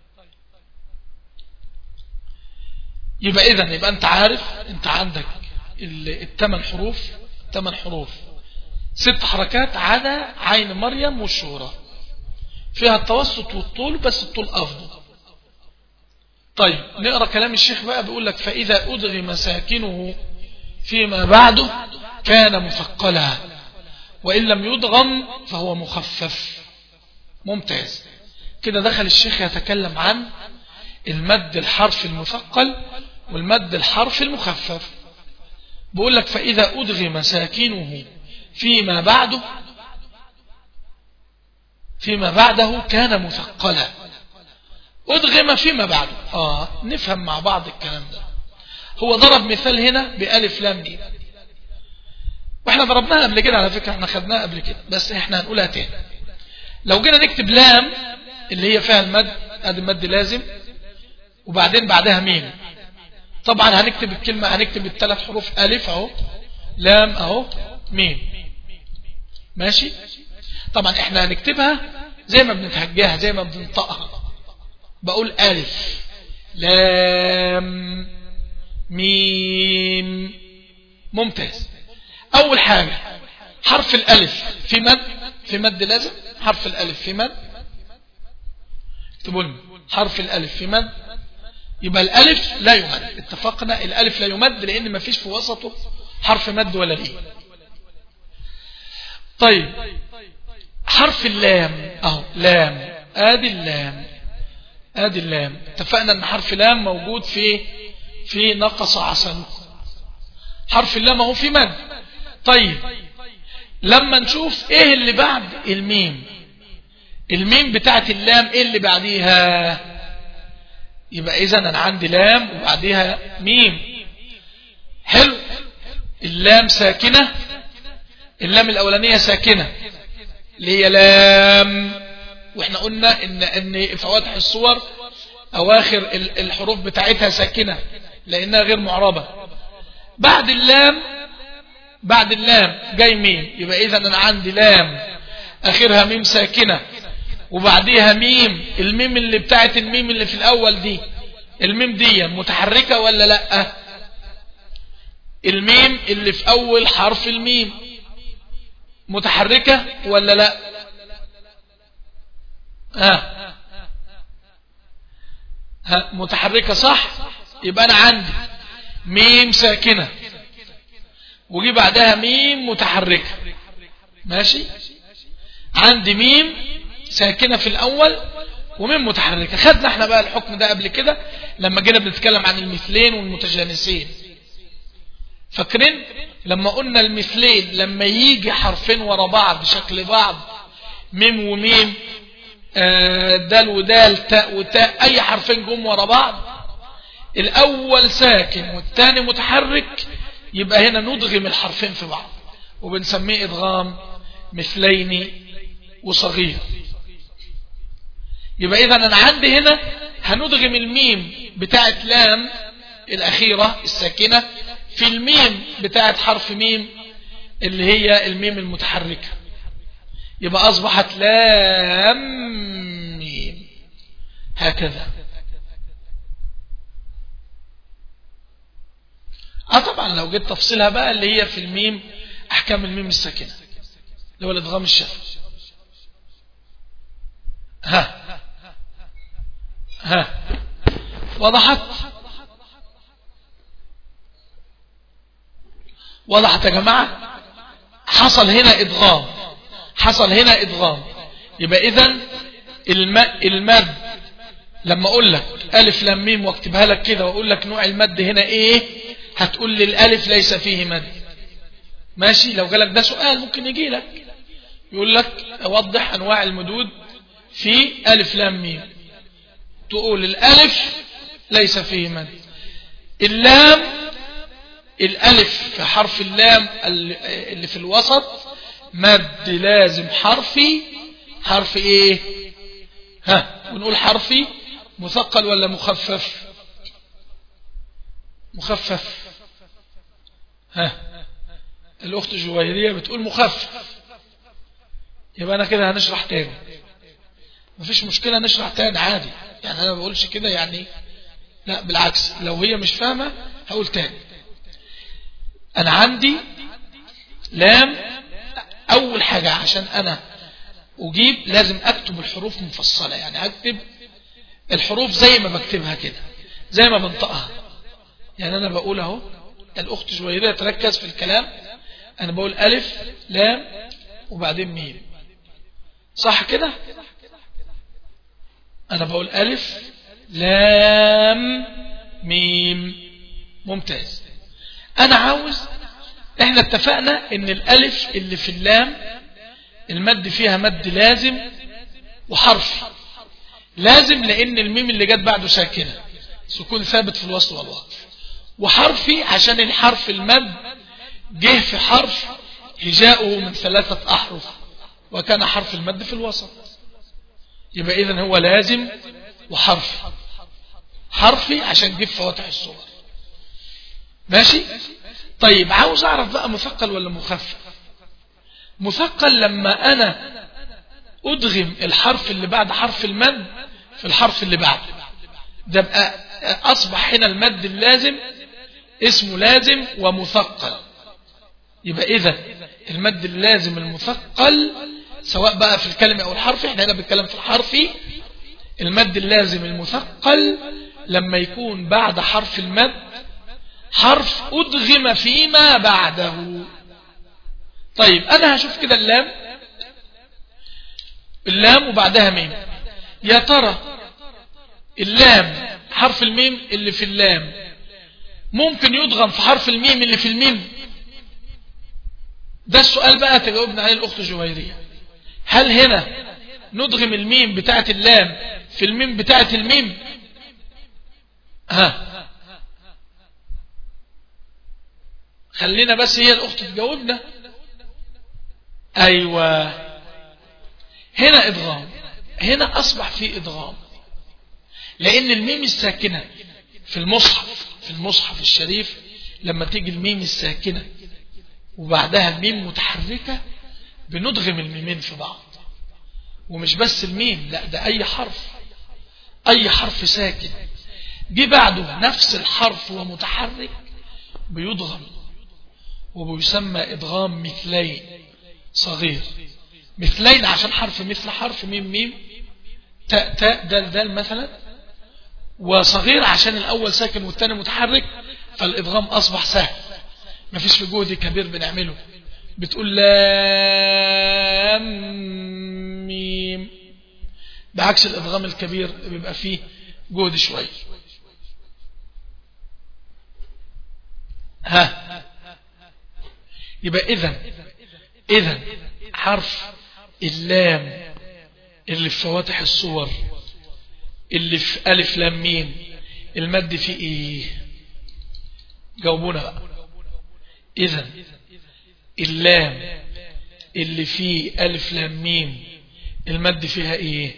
يبقى اذا يبقى انت عارف انت عندك الثمان حروف، الثمان حروف ست حركات عدا عين مريم والشورى، فيها التوسط والطول بس الطول افضل. طيب نقرأ كلام الشيخ بقى. بيقول لك فإذا أدغم ساكنه فيما بعده كان مثقلا وإن لم يدغم فهو مخفف. ممتاز. كده دخل الشيخ يتكلم عن المد الحرف المثقل والمد الحرف المخفف. بيقول لك فإذا أدغم ساكنه فيما بعده فيما بعده كان مثقلا أدغم فيما بعد. آه نفهم مع بعض الكلام ده. هو ضرب مثال هنا بألف لام ميم، واحنا ضربناها قبل كده على فكرة، احنا خدناها قبل كده، بس احنا هنقولها تاني. لو جينا نكتب لام اللي هي فيها المد، ادي المد لازم، وبعدين بعدها ميم، طبعا هنكتب الكلمة، هنكتب الثلاث حروف ألف اهو، لام اهو، ميم، ماشي. طبعا احنا هنكتبها زي ما بنتهجاها، زي ما بننطقها. بقول ألف لام ميم. ممتاز. أول حاجة حرف الألف في مد، في مد لازم. حرف الألف في مد، اكتبوا لنا حرف الألف في مد. يبقى الألف لا يمد، اتفقنا الألف لا يمد لأن ما فيش في وسطه حرف مد ولا ليه. طيب حرف اللام اهو، لام، ادي اللام، ادي اللام. اتفقنا ان حرف لام موجود في في نقص عسلكم. حرف اللام اهو في مد. طيب لما نشوف ايه اللي بعد الميم، الميم بتاعت اللام ايه اللي بعديها؟ يبقى اذا انا عندي لام وبعديها ميم. حلو. اللام ساكنة، اللام الاولانية ساكنة اللي هي لام، واحنا قلنا ان ان فواتح الصور اواخر الحروف بتاعتها ساكنة لانها غير معربة. بعد اللام، بعد اللام جاي ميم، يبقى اذا انا عندي لام اخرها ميم ساكنة وبعديها ميم. الميم اللي بتاعت الميم اللي في الاول دي، الميم دي متحركة ولا لا؟ الميم اللي في اول حرف الميم متحركة ولا لا؟ ها ها متحركة صح. يبقى انا عندي ميم ساكنة وجي بعدها ميم متحركة، ماشي. عندي ميم ساكنة في الاول وميم متحركة. خدنا احنا بقى الحكم ده قبل كده لما جينا بنتكلم عن المثلين والمتجانسين. فاكرين لما قلنا المثلين لما يجي حرفين ورا بعض شكل بعض، ميم وميم، آه دال ودال، تاء وتاء، اي حرفين جم ورا بعض، الاول ساكن والثاني متحرك، يبقى هنا ندغم الحرفين في بعض وبنسميه ادغام مثلين وصغير. يبقى اذا انا عندي هنا هندغم الميم بتاعت لام الاخيرة الساكنة في الميم بتاعت حرف ميم اللي هي الميم المتحركة، يبقى اصبحت لام ميم. هكذا. اه طبعا لو جيت تفصيلها بقى اللي هي في الميم احكام الميم الساكنة اللي هو الادغام الشفوي. ها ها وضحت؟ وضحت يا جماعة؟ حصل هنا ادغام، حصل هنا ادغام. يبقى اذا المد لما اقول لك الف لام ميم واكتبها لك كده واقول لك نوع المد هنا ايه، هتقول لي الالف ليس فيه مد، ماشي. لو جالك ده سؤال ممكن يجي لك يقول لك اوضح انواع المدود في الف لام ميم، تقول الالف ليس فيه مد. اللام، الالف في حرف اللام اللي في الوسط مد لازم حرفي. حرف ايه؟ ها ونقول حرفي مثقل ولا مخفف؟ مخفف. ها الاخت جويرية بتقول مخفف، يبقى انا كده هنشرح تاني، مفيش مشكلة نشرح تاني عادي، يعني انا ما بقولش كده يعني، لا بالعكس، لو هي مش فاهمة هقول تاني. انا عندي لام، اول حاجة عشان انا اجيب لازم اكتب الحروف مفصلة، يعني اكتب الحروف زي ما بكتبها كده، زي ما بنطقها. يعني انا بقول اهو، الاخت جويرية تركز في الكلام، انا بقول الف لام وبعدين ميم، صح كده؟ انا بقول الف لام ميم، ممتاز. انا عاوز، احنا اتفقنا ان الالف اللي في اللام المد فيها مد لازم وحرفي، لازم لأن الميم اللي جت بعده ساكنة، سكون ثابت في الوصل والوقف. وحرفي عشان الحرف المد جه في حرف هجاؤه من ثلاثة أحرف وكان حرف المد في الوسط، يبقى إذن هو لازم وحرفي. حرفي عشان جه في فواتح الصور. ماشي. طيب عاوز أعرف بقى مثقل ولا مخفف. مثقل لما أنا أدغم الحرف اللي بعد حرف المد في الحرف اللي بعده، ده بقى أصبح هنا المد اللازم اسمه لازم ومثقل. يبقى إذا المد اللازم المثقل سواء بقى في الكلمة أو الحرف، احنا هنا بنتكلم في الحرفي. المد اللازم المثقل لما يكون بعد حرف المد حرف أدغم فيما بعده. طيب أنا هشوف كده اللام اللام وبعدها ميم، يا ترى اللام حرف الميم اللي في اللام ممكن يدغم في حرف الميم اللي في الميم؟ ده السؤال بقى تجاوبنا عليه الأخت جويرية. هل هنا ندغم الميم بتاعت اللام في الميم بتاعت الميم؟ ها خلينا بس هي الأخت تجاوبنا. أيوة، هنا إدغام، هنا أصبح في إدغام، لأن الميم الساكنة في المصحف في المصحف الشريف لما تيجي الميم الساكنة وبعدها الميم متحركة بندغم الميمين في بعض. ومش بس الميم، لا ده أي حرف، أي حرف ساكن جه بعده نفس الحرف ومتحرك بيدغم، وبيسمى إدغام مثلين صغير. مثلين عشان حرف مثل حرف ميم ميم تاء تاء دال دال مثلا، وصغير عشان الأول ساكن والثاني متحرك، فالإدغام أصبح سهل، ما فيش في جهد كبير بنعمله. بتقول لام ميم، بعكس الإدغام الكبير بيبقى فيه جهد شوي. ها يبقى إذن إذن حرف اللام اللي في فواتح الصور اللي في ألف لام ميم المد فيه إيه؟ جاوبونا بقى. إذن اللام اللي فيه ألف لام ميم المد فيها إيه؟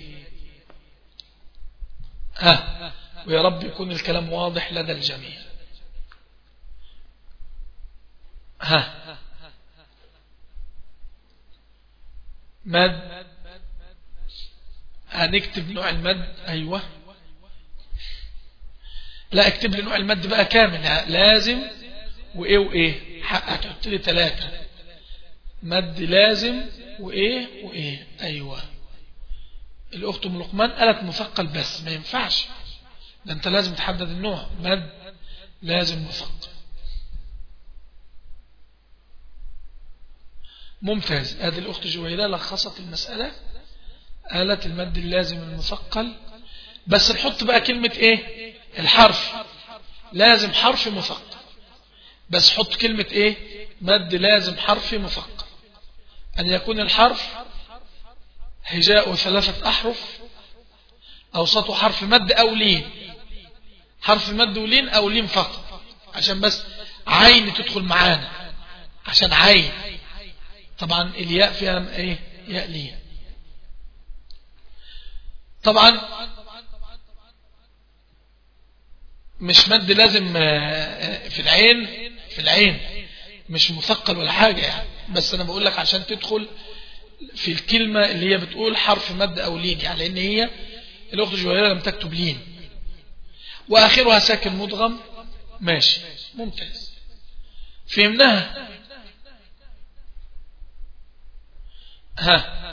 ها ويا رب يكون الكلام واضح لدى الجميع. ها مد، هنكتب نوع المد. أيوة، لا اكتب لي نوع المد بقى كامل، لازم وإيه وإيه، هتحط لي ثلاثة مد لازم وإيه وإيه. أيوة، الأخت أم لقمان قالت مثقل بس ما ينفعش، ده أنت لازم تحدد النوع، مد لازم مثقل. ممتاز. هذه الأخت جويلة لخصت المسألة، قالت المد اللازم المثقل، بس نحط بقى كلمة إيه؟ الحرف لازم حرف مثقل، بس حط كلمة إيه؟ مد لازم حرف مثقل، أن يكون الحرف هجاء ثلاثة أحرف أوسطه حرف مد أو لين، حرف مد ولين أو لين فقط، عشان بس عين تدخل معانا، عشان عين طبعا الياء فيها ايه؟ ياء لين. طبعا مش مد لازم في العين، في العين مش مثقل ولا حاجة يعني، بس انا بقول لك عشان تدخل في الكلمة اللي هي بتقول حرف مد او لين، يعني لان هي الاخت جوهرة لم تكتب لين واخرها ساكن مدغم. ماشي ممتاز، فهمناها. ها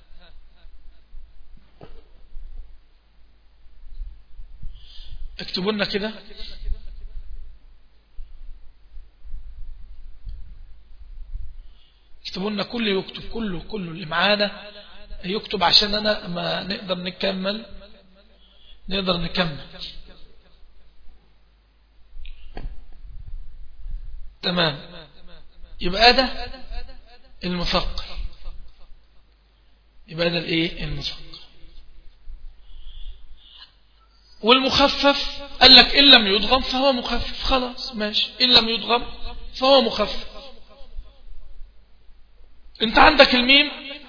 اكتبوا لنا كده اكتبوا لنا، كله يكتب، كله كله اللي معانا يكتب عشان انا ما نقدر نكمل نقدر نكمل تمام. يبقى ده المثقل، يبقى ده الايه؟ المثقل. والمخفف قال لك إن لم يدغم فهو مخفف، خلاص ماشي، إن لم يدغم فهو مخفف. انت عندك الميم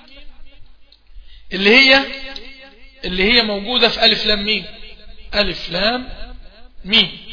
اللي هي اللي هي موجودة في ألف لام ميم، ألف لام ميم.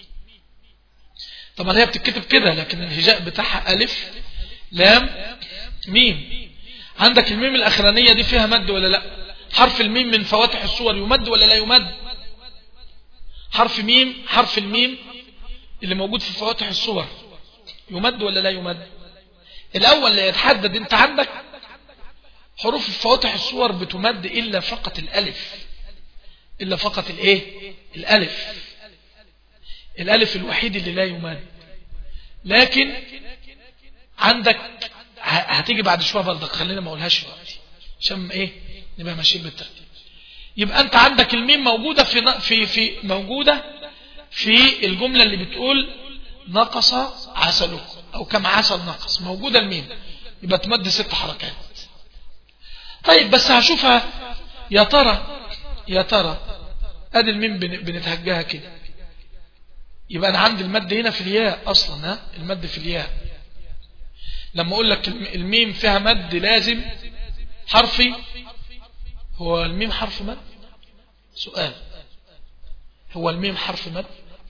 طبعا هي بتتكتب كده لكن الهجاء بتاعها ألف لام ميم. عندك الميم الأخرانية دي فيها مد ولا لا؟ حرف الميم من فواتح الصور يمد ولا لا يمد؟ حرف ميم، حرف الميم اللي موجود في فواتح الصور يمد ولا لا يمد؟ الأول اللي يتحدد، انت عندك حروف الفواتح الصور بتمد إلا فقط الألف، إلا فقط الإيه؟ الألف، الألف الوحيد اللي لا يمد. لكن عندك هتيجي بعد شوية برضك، خلينا ما اقولهاش دلوقتي عشان ايه نبقى ماشيين بالترتيب. يبقى انت عندك الميم موجودة في في في موجودة في الجملة اللي بتقول نقص عسلكم او كم عسل نقص، موجودة الميم، يبقى تمد ست حركات. طيب بس هشوفها يا ترى يا ترى ادي الميم بنتهجها كده، يبقى انا عندي المد هنا في الياء اصلا، ها المد في الياء. لما اقول لك الميم فيها مد لازم حرفي، هو الميم حرف مد؟ سؤال، هو الميم حرف مد؟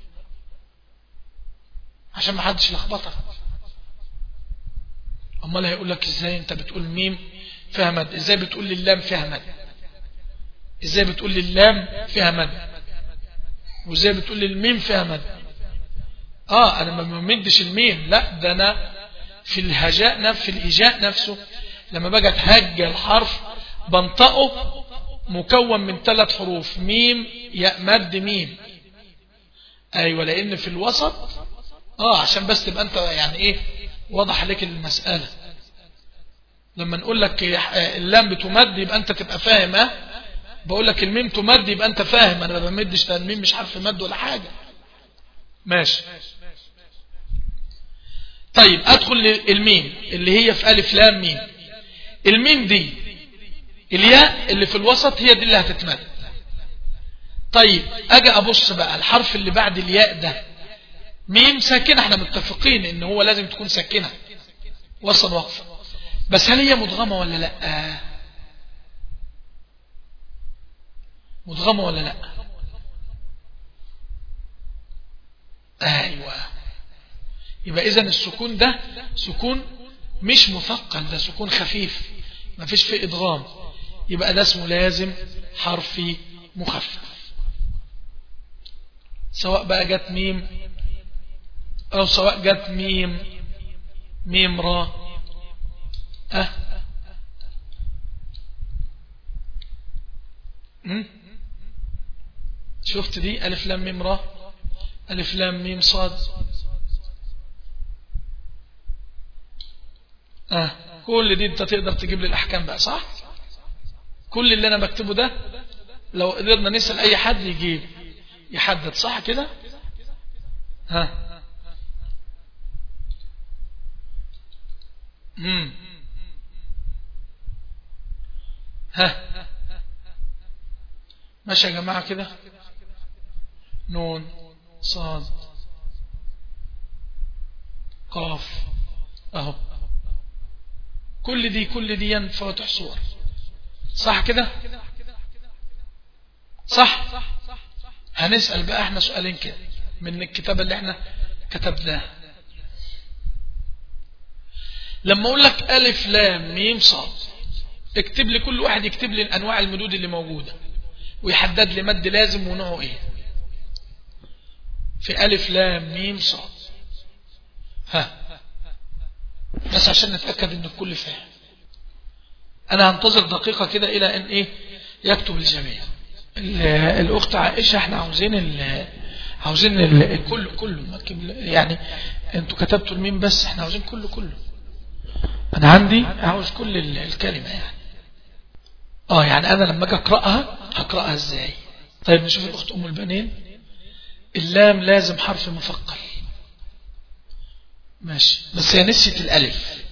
عشان ما حدش يلخبطك. امال هيقول لك ازاي انت بتقول ميم فيها مد؟ ازاي بتقول للام فيها مد؟ ازاي بتقول للام فيها مد؟ وازاي بتقول للميم فيها مد؟ اه انا ما بمدش الميم، لا ده انا في الهجاء نفسه، في الإجاء نفسه لما باجي اتهجى الحرف بنطقه مكون من ثلاث حروف، ميم ياء مد ميم. ايوه لان في الوسط اه عشان بس تبقى انت يعني ايه واضح عليك المسألة. لما نقول لك اللام بتمد يبقى انت تبقى فاهم، ها بقول لك الميم تمد يبقى انت فاهم انا ما بمدش، الميم مش حرف مد ولا حاجة. ماشي. طيب ادخل للميم اللي هي في ألف لام ميم. الميم دي الياء اللي في الوسط هي دي اللي هتتمد. طيب اجي ابص بقى الحرف اللي بعد الياء ده ميم ساكنة، احنا متفقين ان هو لازم تكون ساكنة وصل وقف، بس هل هي مدغمة ولا لا؟ آه. مدغمة ولا لا؟ ايوه. يبقى اذا السكون ده سكون مش مثقل، ده سكون خفيف ما فيش فيه ادغام، يبقى ده اسمه لازم حرفي مخفف، سواء بقى جت ميم او سواء جت ميم ميم را. اه م? شفت دي الف لام ميم را، الف لام ميم صاد. اه كل دي انت تقدر تجيب لي الاحكام بقى، صح؟ كل اللي انا بكتبه ده لو قدرنا نسأل اي حد يجيب يحدد، صح كده؟ ها امم ها ماشي يا جماعة كده. نون صاد قاف اهو، كل دي كل دي فواتح صور، صح كده؟ صح. هنسأل بقى احنا سؤالين كده من الكتاب اللي احنا كتبناه. لما اقول لك الف لام ميم صاد، اكتب لي كل واحد يكتب لي انواع المدود اللي موجودة ويحدد لي مد لازم ونوعه ايه في الف لام ميم صاد. ها بس عشان نتأكد ان الكل فاهم. انا هنتظر دقيقة كده الى ان ايه يكتب الجميع. الاخت عائشة احنا عاوزين ال عاوزين الكل كله، يعني انتوا كتبتوا الميم بس احنا عاوزين كله كله. انا عندي عاوز كل الكلمة يعني. اه يعني انا لما اجي اقرأها هقرأها ازاي؟ طيب نشوف الاخت ام البنين. اللام لازم حرف مثقل، ماشي، بس هي نسيت الالف،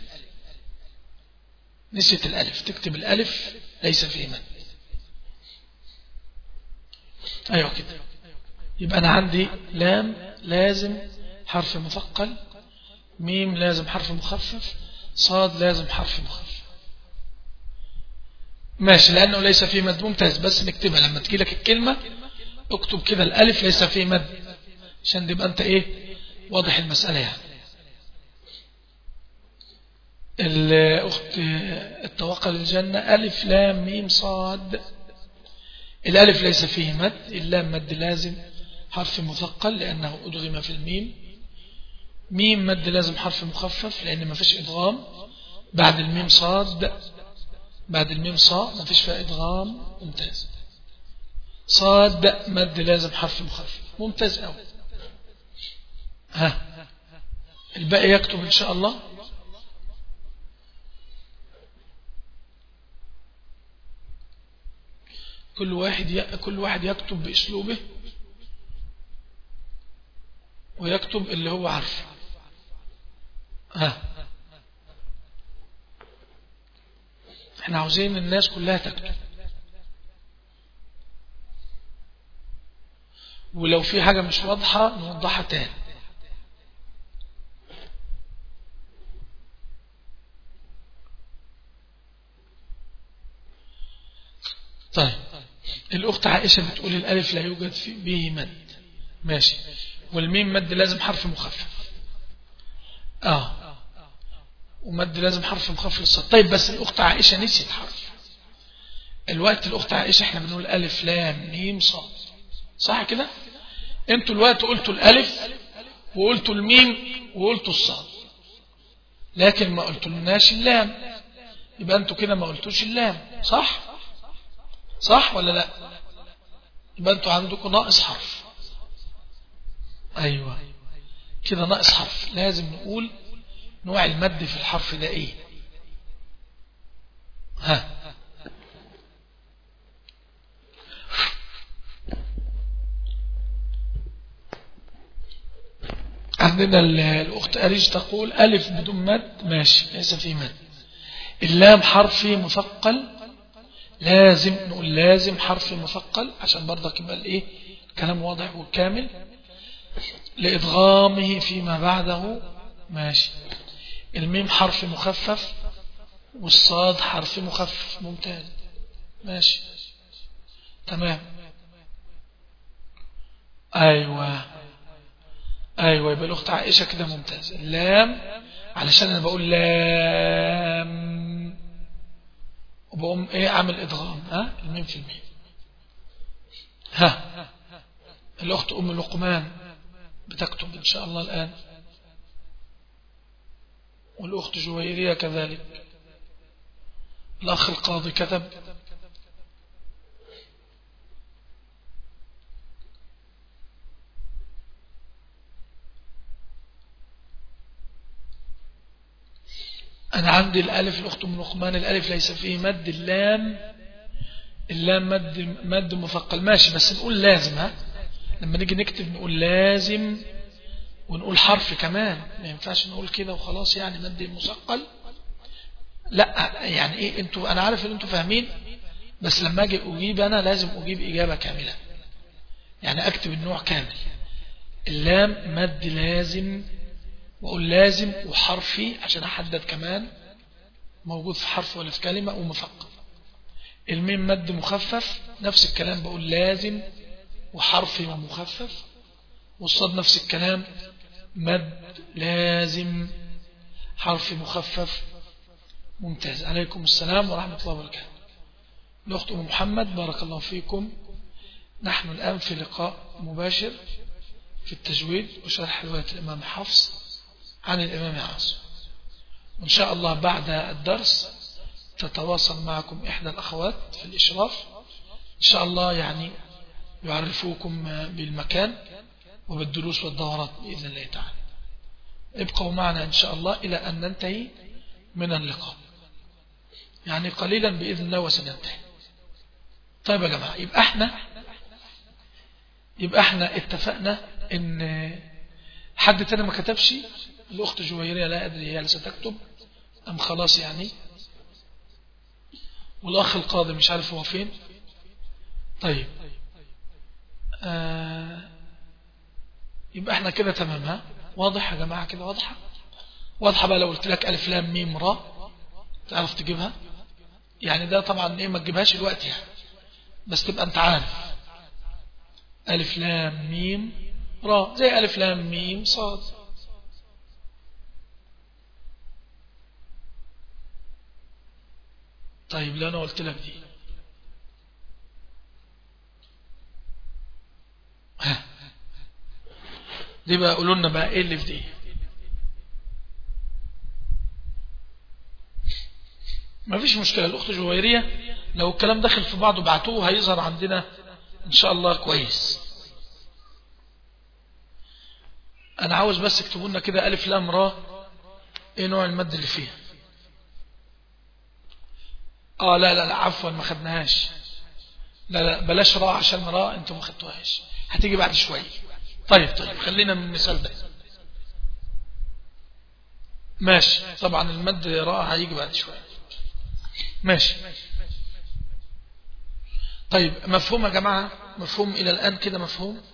نسيت الالف، تكتب الالف ليس فيه مد. أيوة كده. يبقى أنا عندي لام لازم حرف مثقل، ميم لازم حرف مخفف، صاد لازم حرف مخفف. ماشي، لأنه ليس فيه مد. ممتاز. بس نكتبها لما تجي لك الكلمة اكتب كده الألف ليس فيه مد عشان تبقى أنت إيه واضح المسألة. يعني الأخت التوقع للجنة ألف لام ميم صاد. الألف ليس فيه مد، اللام مد لازم حرف مثقل لأنه أدغم في الميم. ميم مد لازم حرف مخفف لأن ما فيش إدغام. بعد الميم صاد، بعد الميم صاد ما فيش فيها إدغام. ممتاز. صاد مد لازم حرف مخفف. ممتاز أوي. ها الباقي يكتب إن شاء الله. كل واحد ي... كل واحد يكتب بأسلوبه ويكتب اللي هو عارفه. ها احنا عاوزين الناس كلها تكتب، ولو في حاجة مش واضحة نوضحها تاني. طيب الأخت عائشة بتقول الألف لا يوجد في به مد. ماشي. والميم مد لازم حرف مخفف. اه ومد لازم حرف مخفف للصوت. طيب بس الأخت عائشة نسيت حرف. الوقت الأخت عائشة احنا بنقول ألف لام ميم صاد، صح كده؟ انتوا الوقت قلتوا الألف وقلتوا الميم وقلتوا الصاد، لكن ما قلتولناش اللام. يبقى انتوا كده ما قلتوش اللام، صح؟ صح ولا لا؟ يبقى انتوا عندكم ناقص حرف. ايوه كده ناقص حرف. لازم نقول نوع المد في الحرف ده ايه. ها عندنا الأخت أريج تقول ألف بدون مد. ماشي ليس في مد. اللام حرفي مثقل، لازم نقول لازم حرف مثقل عشان برضك يبقى الايه كلام واضح وكامل لإدغامه فيما بعده. ماشي. الميم حرف مخفف والصاد حرف مخفف. ممتاز. ماشي تمام. أيوة أيوة يبقى الأخت عائشة كده ممتاز. اللام علشان أنا بقول لام وبقوم إيه عامل إدغام. ها الميم في الميم. ها الأخت أم لقمان بتكتب إن شاء الله الآن، والأخت جويرية كذلك. الأخ القاضي كتب. أنا عندي الألف الأخت من لقمان الألف ليس فيه مد. اللام اللام مد مد مثقل. ماشي بس نقول لازم. ها لما نيجي نكتب نقول لازم ونقول حرف كمان. ما ينفعش نقول كده وخلاص يعني مد مثقل. لا يعني ايه انتوا، انا عارف ان انتوا فاهمين، بس لما اجي اجيب انا لازم اجيب اجابة كاملة، يعني اكتب النوع كامل. اللام مد لازم واقول لازم وحرفي عشان احدد كمان موجود في حرف ولا في كلمة ومثقل. الميم مد مخفف نفس الكلام بقول لازم وحرفي ومخفف. والصاد نفس الكلام مد لازم حرف مخفف. ممتاز. عليكم السلام ورحمة الله وبركاته. الأخت أم محمد بارك الله فيكم. نحن الآن في لقاء مباشر في التجويد وشرح رواية الإمام حفص عن الإمام عاصم، وإن شاء الله بعد الدرس تتواصل معكم إحدى الأخوات في الإشراف إن شاء الله، يعني يعرفوكم بالمكان وبالدروس والدورات بإذن الله تعالى. ابقوا معنا إن شاء الله إلى أن ننتهي من اللقاء، يعني قليلا بإذن الله وسننتهي. طيب يا جماعة، يبقى احنا يبقى احنا اتفقنا ان حد تاني ما كتبش. الأخت جويرية لا أدري هي ستكتب أم خلاص يعني، والأخ القاضي مش عارف هو فين. طيب آه يبقى احنا كده تمام. ها واضح يا جماعة كده؟ واضحة واضحة بقى. لو قلت لك ألف لام ميم را تعرف تجيبها؟ يعني ده طبعا ايه ما تجيبهاش الوقت يعني، بس تبقى انت عارف ألف لام ميم را زي ألف لام ميم صاد. طيب لو انا قلت لك دي ها دي بقى قولوا لنا بقى ايه اللي في دي. ما فيش مشكلة. الأخت جويرية لو الكلام داخل في بعضه بعتوه هيظهر عندنا إن شاء الله كويس. أنا عاوز بس اكتبوا لنا كده ألف لام را إيه نوع المد اللي فيها؟ آه لا لا لا عفوا ما خدناهاش. لا لا بلاش را عشان را أنتم ما خدتوهاش، هتيجي بعد شوية. طيب طيب خلينا من المثال ده. ماشي طبعا المد را هيجي بعد شوية. ماشي طيب مفهوم يا جماعة؟ مفهوم إلى الآن كده؟ مفهوم؟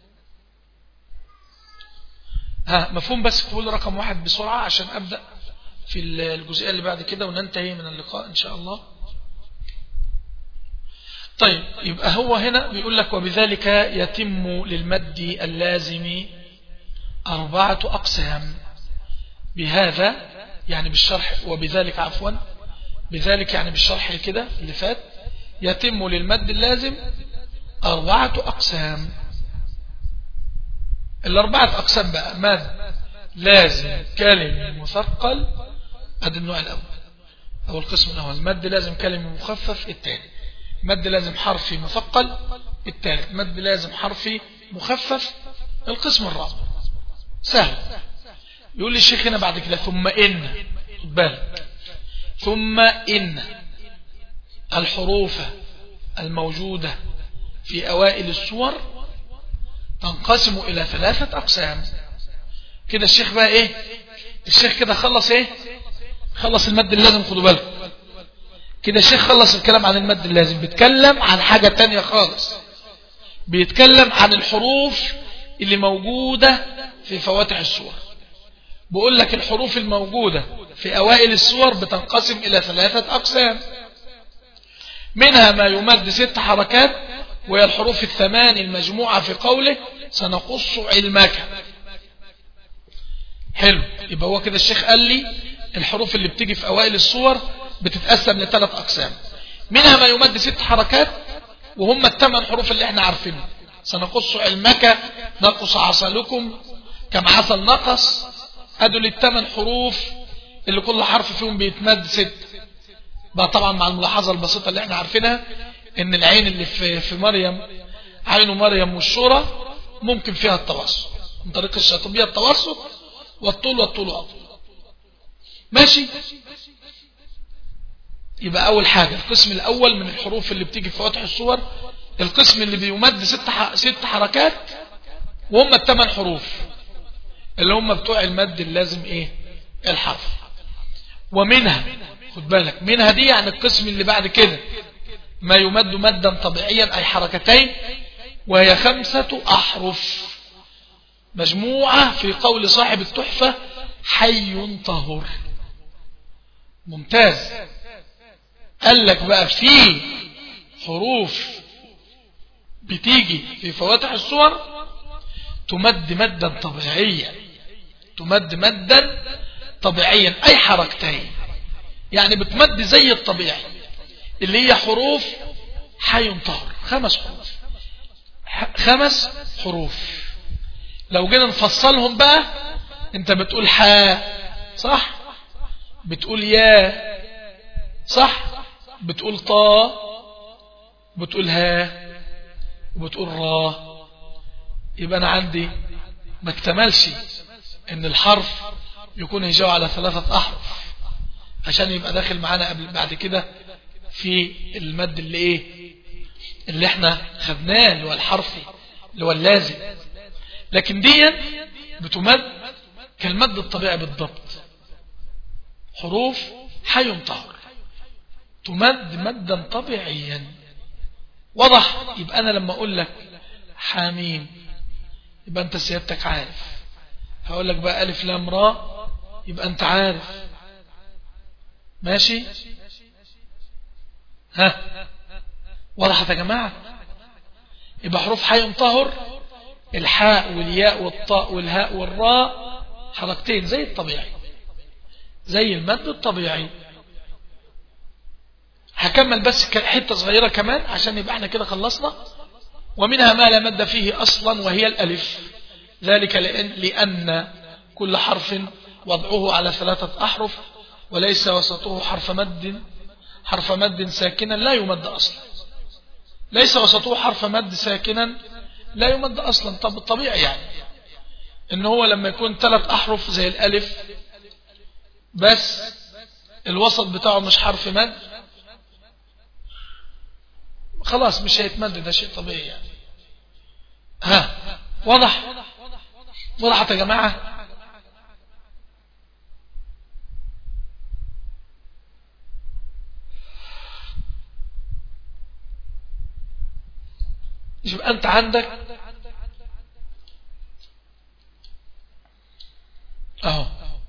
ها مفهوم. بس تقول رقم واحد بسرعة عشان أبدأ في الجزئية اللي بعد كده وننتهي من اللقاء إن شاء الله. طيب يبقى هو هنا بيقول لك وبذلك يتم للمد اللازم أربعة أقسام. بهذا يعني بالشرح، وبذلك عفوا بذلك يعني بالشرح كده اللي فات، يتم للمد اللازم أربعة أقسام. الأربعة أقسام بقى مد لازم كلمة مثقل، هذا النوع الأول أو القسم الأول. مد لازم كلمة مخفف الثاني. مد لازم حرفي مثقل الثالث. مد لازم حرفي مخفف القسم الرابع. سهل. يقول لي الشيخ هنا بعد كده ثم إن، خد بالك، ثم إن الحروف الموجودة في أوائل السور تنقسم إلى ثلاثة أقسام. كده الشيخ بقى إيه؟ الشيخ كده خلص إيه؟ خلص المد اللازم. خدوا بالكم كده الشيخ خلص الكلام عن المد اللازم، بيتكلم عن حاجة تانية خالص. بيتكلم عن الحروف اللي موجودة في فواتح السور. بقول لك الحروف الموجودة في أوائل السور بتنقسم إلى ثلاثة أقسام. منها ما يمد ست حركات وهي الحروف الثمان المجموعة في قوله سنقص علمك. حلو. يبقى هو كده الشيخ قال لي الحروف اللي بتيجي في أوائل السور بتتقسم لثلاث أقسام. منها ما يمد ست حركات وهم الثمان حروف اللي احنا عارفينها. سنقص علمك، نقص عسلكم، كم عسل نقص. هدول الثمان حروف اللي كل حرف فيهم بيتمد ست. بقى طبعا مع الملاحظة البسيطة اللي احنا عارفينها ان العين اللي في, في مريم عين مريم والشورى ممكن فيها التوسط من طريق الشاطبية، التوسط والطول والطول والطول. ماشي. يبقى اول حاجة القسم الاول من الحروف اللي بتيجي في فواتح الصور القسم اللي بيمد ست, ست حركات وهم الثمان حروف اللي هم بتوع المد اللازم ايه الحرف. ومنها خد بالك منها دي يعني القسم اللي بعد كده ما يمد مدا طبيعيا أي حركتين وهي خمسة أحرف مجموعة في قول صاحب التحفة حي طهور. ممتاز. قال لك بقى في حروف بتيجي في فواتح الصور تمد مدا طبيعيا، تمد مدا طبيعيا أي حركتين، يعني بتمد زي الطبيعي اللي هي حروف حي طهر. خمس حروف خمس حروف لو جينا نفصلهم بقى انت بتقول حاء صح، بتقول يا صح، بتقول طا، بتقول ها، وبتقول را. يبقى انا عندي ما اكتملش ان الحرف يكون يجاوب على ثلاثة احرف عشان يبقى داخل معانا قبل بعد كده في المد اللي ايه اللي احنا خدناه اللي هو الحرفي اللي هو اللازم. لكن دي بتمد كالمد الطبيعي بالضبط. حروف حي طهر تمد مدا طبيعيا. واضح. يبقى انا لما اقول لك حميم، يبقى انت سيادتك عارف. هقول لك بقى ألف لام را، يبقى انت عارف. ماشي؟ ها وضحت يا جماعة؟ يبقى حروف حي طهر، الحاء والياء والطاء والهاء والراء حركتين زي الطبيعي، زي المد الطبيعي. هكمل بس حتة صغيرة كمان عشان يبقى احنا كده خلصنا. ومنها ما لا مد فيه أصلا وهي الألف، ذلك لأن, لأن كل حرف وضعه على ثلاثة أحرف وليس وسطه حرف مد حرف مد ساكنا لا يمد أصلا. ليس وسطه حرف مد ساكنا لا يمد أصلا. طب الطبيعي يعني إن هو لما يكون ثلاث أحرف زي الألف بس الوسط بتاعه مش حرف مد، خلاص مش هيتمد، ده شيء طبيعي يعني. ها واضح؟ وضحت يا جماعة؟ يبقى أنت عندك أهو.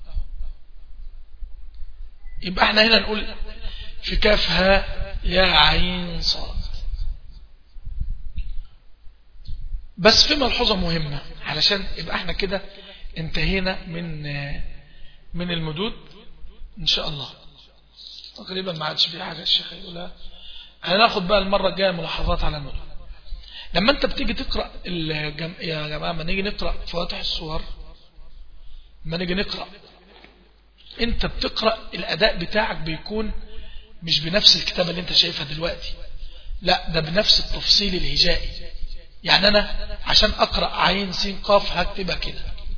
يبقى احنا هنا نقول في كافها يا عين صاد. بس في ملحوظة مهمة علشان يبقى احنا كده انتهينا من من المدود ان شاء الله. تقريبا ما عادش في حاجة الشيخ يقولها. هناخد بقى المرة الجاية ملاحظات على المدود. لما انت بتيجي تقرأ الجم... يا جماعة ما نيجي نقرأ فواتح الصور، ما نيجي نقرأ انت بتقرأ الاداء بتاعك بيكون مش بنفس الكتابة اللي انت شايفها دلوقتي، لا ده بنفس التفصيل الهجائي. يعني انا عشان اقرأ عين سين قاف هكتبها كده،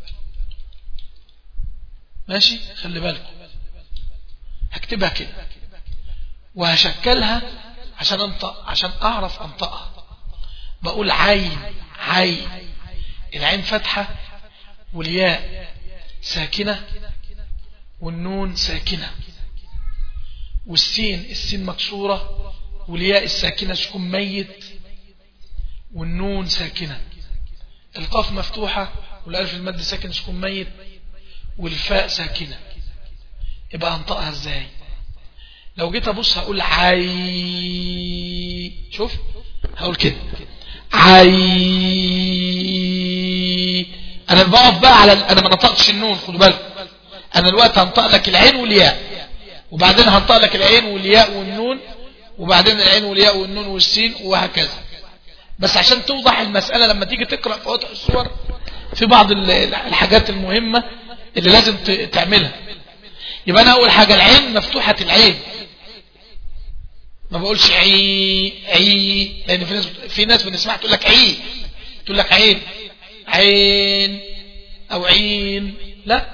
ماشي؟ خلي بالكم هكتبها كده وهشكلها عشان انطق، عشان اعرف انطقها. بقول عين عين، العين فتحة والياء ساكنة والنون ساكنة، والسين السين مكسورة والياء الساكنة سكون ميت والنون ساكنة، القاف مفتوحة والالف المد ساكن سكون ميت والفاء ساكنة. يبقى انطقها ازاي؟ لو جيت ابص هقول عي، شوف هقول كده عي. انا بقف بقى على انا ما نطقتش النون، خدوا بالكم انا الوقت هنطق لك العين والياء وبعدين هنطق لك العين والياء والنون وبعدين العين والياء والنون والسين وهكذا. بس عشان توضح المسألة لما تيجي تقرأ فواتح الصور في بعض الحاجات المهمة اللي لازم تعملها. يبقى انا اول حاجة العين مفتوحة العين، ما بقولش عي عي، لان في ناس في ناس بنسمع تقول لك عي، تقول لك عين عين او عين، لا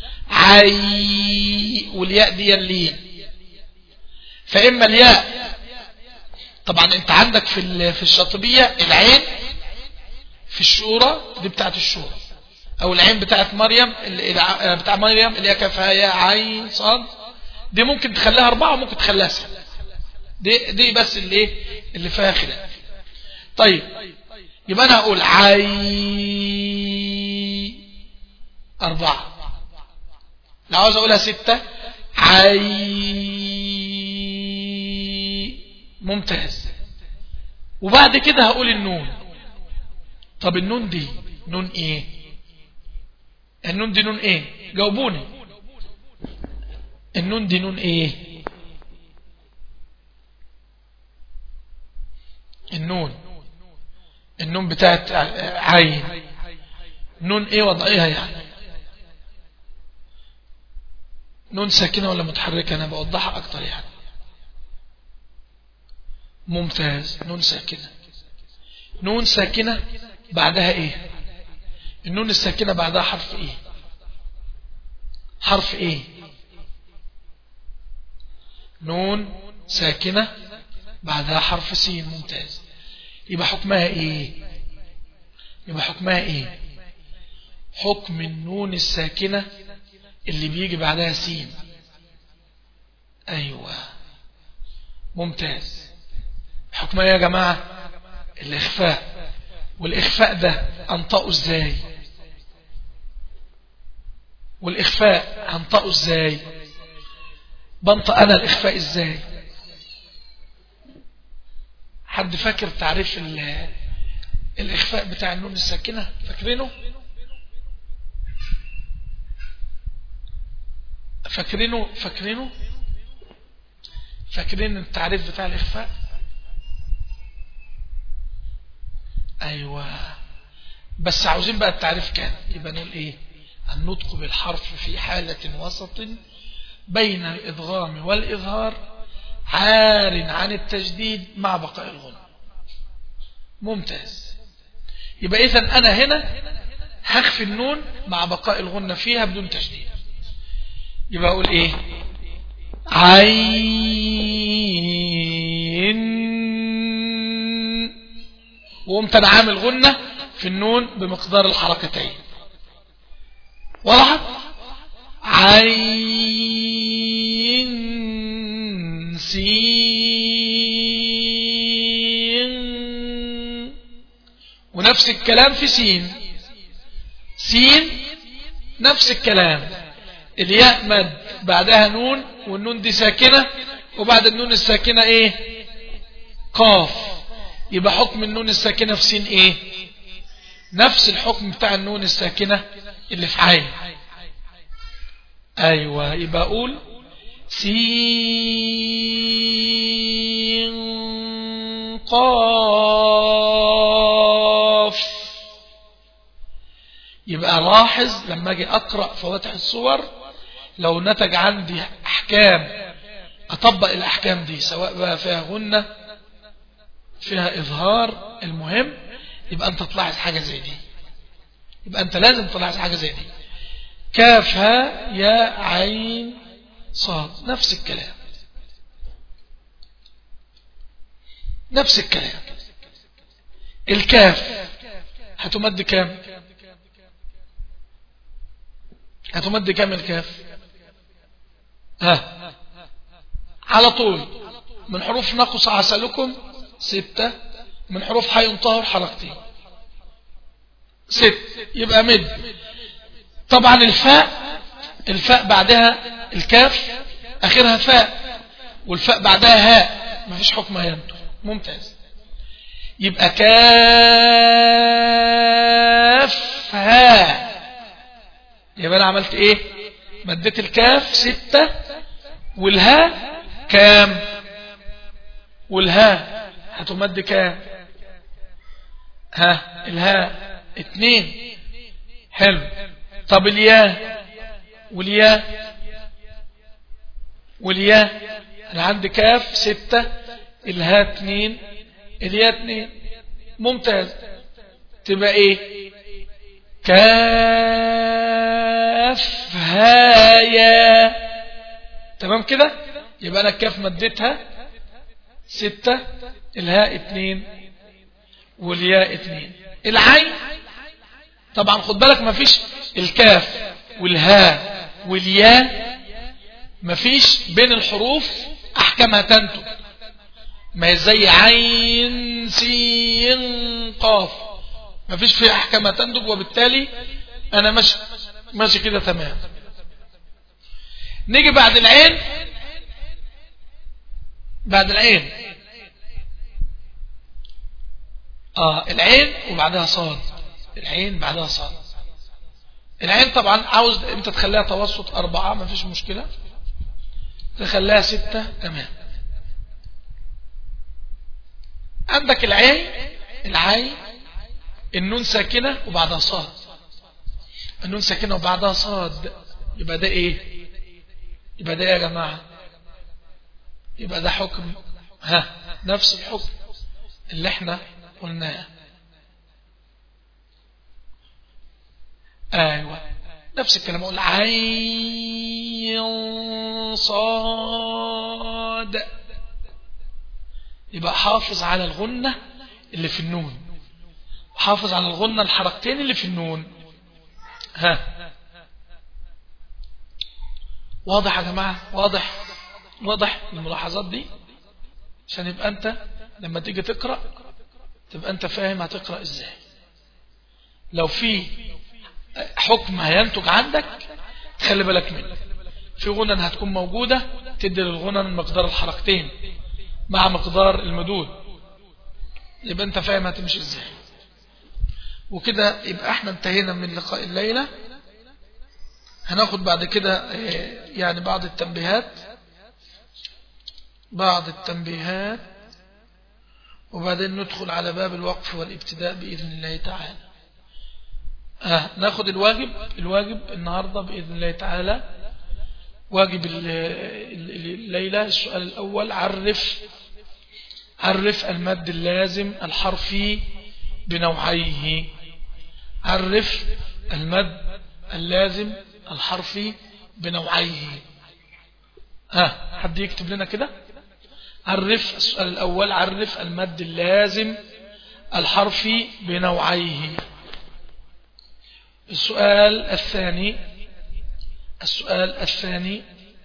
عي والياء دي اللين. فاما الياء طبعا انت عندك في في الشاطبية العين في الشورى دي بتاعت الشورى، او العين بتاعت مريم بتاع مريم اللي هي كافها يا عين صاد، دي ممكن تخليها اربعة وممكن تخليها سبعة، دي دي بس اللي ايه اللي فيها خلاف. طيب يبقى انا هقول عي اربعة، لو عاوز اقولها ستة عي، ممتاز. وبعد كده هقول النون. طب النون دي نون ايه؟ النون دي نون ايه؟ جاوبوني، النون دي نون ايه؟ النون النون بتاعت عين نون ايه وضعيها يعني؟ نون ساكنة ولا متحركة؟ انا بوضحها اكتر يعني. ممتاز، نون ساكنة. نون ساكنة بعدها ايه؟ النون الساكنة بعدها حرف ايه؟ حرف ايه؟ نون ساكنة بعدها حرف سين، ممتاز. يبقى حكمها ايه؟ يبقى حكمها ايه؟ حكم النون الساكنة اللي بيجي بعدها سين. ايوه ممتاز. حكمها يا جماعة الإخفاء، والإخفاء ده أنطقه إزاي؟ والإخفاء هنطقه إزاي؟ بنطق أنا الإخفاء إزاي؟ حد فاكر تعريف الإخفاء بتاع النون الساكنة؟ فاكرينه؟ فاكرينه فاكرينه فاكرين التعريف بتاع الإخفاء؟ أيوة، بس عاوزين بقى التعريف كان يبقى نقول إيه؟ النطق بالحرف في حالة وسط بين الإدغام والإظهار عار عن التجديد مع بقاء الغنى. ممتاز. يبقى إذن أنا هنا هخفي النون مع بقاء الغنى فيها بدون تجديد. يبقى أقول إيه؟ عين، وقمت أنا عامل غنى في النون بمقدار الحركتين. وضحت؟ عين سين، ونفس الكلام في سين. سين نفس الكلام، الياء مد بعدها نون، والنون دي ساكنة، وبعد النون الساكنة ايه؟ قاف. يبقى حكم النون الساكنة في سين ايه؟ نفس الحكم بتاع النون الساكنة اللي في عين. ايوه، يبقى اقول سين قاف. يبقى لاحظ لما اجي اقرأ فواتح الصور لو نتج عندي احكام اطبق الاحكام دي، سواء بقى فيها غنة فيها اظهار، المهم يبقى انت تلاحظ حاجة زي دي. يبقى انت لازم تلاحظ حاجة زي دي. كاف ها يا عين صاد، نفس الكلام نفس الكلام. الكاف هتمد كام؟ هتمد كام الكاف؟ ها على طول من حروف نقص عسلكم ستة، من حروف حي طاهر حركتين ست، يبقى مد. طبعا الفاء الفاء بعدها الكاف اخرها فاء، والفاء بعدها هاء، ما فيش حكم هينتو. ممتاز. يبقى كاف ها، يبقى انا عملت ايه؟ مديت الكاف ستة، والهاء كام؟ والهاء هتمد كام؟ ها الهاء اتنين. حلو. طب الياء والياء والياء انا عندي كاف ستة، الهاء اتنين، الياء اتنين. ممتاز. تبقى ايه؟ كاف ها يا. تمام كده؟ يبقى انا الكاف مديتها ستة، الهاء اتنين، والياء اتنين. العين طبعا خد بالك مفيش الكاف والهاء والياء مفيش بين الحروف احكامها تنتج، ما هي زي عين سين قاف، مفيش فيها احكامها تنتج، وبالتالي انا ماشي ماشي كده تمام. نيجي بعد العين، بعد العين اه العين وبعدها صاد. العين بعدها صاد. العين طبعا عاوز انت تخليها توسط اربعة، ما فيش مشكلة، تخليها ستة تمام. عندك العين، العين النون ساكنة وبعدها صاد، النون ساكنة وبعدها صاد، يبقى ده ايه؟ يبقى ده يا جماعة، يبقى ده حكم ها نفس الحكم اللي احنا قلناه. ايوه نفس الكلام. اقول عين صاد، يبقى حافظ على الغنة اللي في النون، حافظ على الغنة الحركتين اللي في النون. ها واضح يا جماعة؟ واضح واضح الملاحظات دي، عشان يبقى انت لما تيجي تقرأ تبقى انت فاهم هتقرأ ازاي. لو في حكم هينتج عندك خلي بالك منه. في غنن هتكون موجودة تدي للغنن مقدار الحركتين مع مقدار المدود، يبقى انت فاهم هتمشي ازاي. وكده يبقى احنا انتهينا من لقاء الليلة. هناخد بعد كده يعني بعض التنبيهات بعض التنبيهات وبعدين ندخل على باب الوقف والابتداء بإذن الله تعالى. آه ناخد الواجب الواجب النهاردة بإذن الله تعالى. واجب الليلة السؤال الأول: عرف عرف المد اللازم الحرفي بنوعيه. عرف المد اللازم الحرفي بنوعيه. ها حد يكتب لنا كده. عرف السؤال الأول: عرف المد اللازم الحرفي بنوعيه. السؤال الثاني السؤال الثاني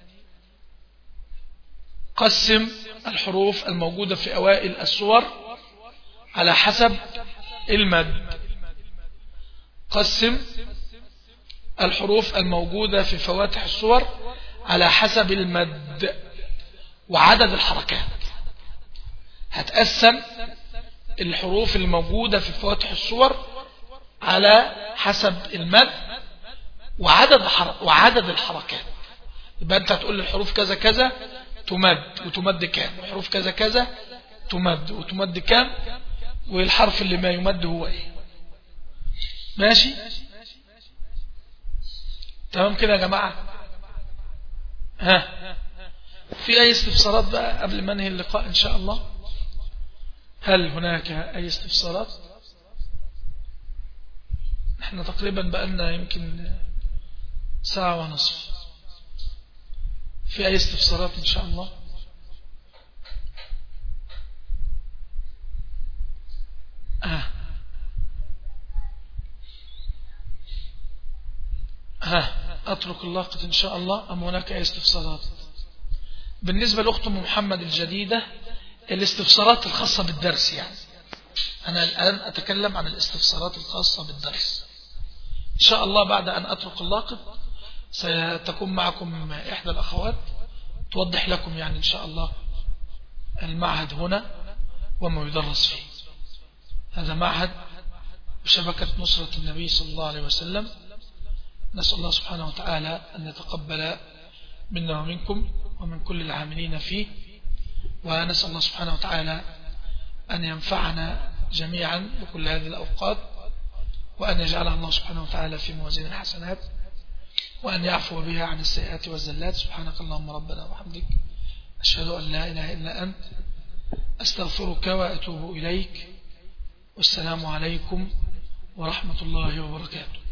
قسم الحروف الموجودة في أوائل السور على حسب المد. قسم الحروف الموجودة في فواتح السور على حسب المد وعدد الحركات. هتقسم الحروف الموجودة في فواتح السور على حسب المد وعدد وعدد الحركات. يبقى انت هتقول الحروف كذا كذا تمد وتمد كام، وحروف كذا كذا تمد وتمد كام، والحرف اللي ما يمد هو ايه. ماشي تمام كده يا جماعة؟ ها في اي استفسارات بقى قبل ما انهي اللقاء ان شاء الله؟ هل هناك اي استفسارات؟ احنا تقريبا بقالنا يمكن ساعة ونصف. في اي استفسارات ان شاء الله؟ ها ها اترك اللاقط ان شاء الله ام هناك اي استفسارات؟ بالنسبة لاخت محمد الجديدة الاستفسارات الخاصة بالدرس، يعني انا الان اتكلم عن الاستفسارات الخاصة بالدرس. ان شاء الله بعد ان اترك اللاقط ستكون معكم احدى الاخوات توضح لكم يعني ان شاء الله المعهد هنا وما يدرس فيه. هذا معهد وشبكة نصرة النبي صلى الله عليه وسلم. نسأل الله سبحانه وتعالى أن يتقبل منا ومنكم ومن كل العاملين فيه، ونسأل الله سبحانه وتعالى أن ينفعنا جميعا بكل هذه الأوقات، وأن يجعلها الله سبحانه وتعالى في موازين الحسنات، وأن يعفو بها عن السيئات والزلات. سبحانك اللهم ربنا وبحمدك أشهد أن لا إله إلا أنت أستغفرك وأتوب إليك. والسلام عليكم ورحمة الله وبركاته.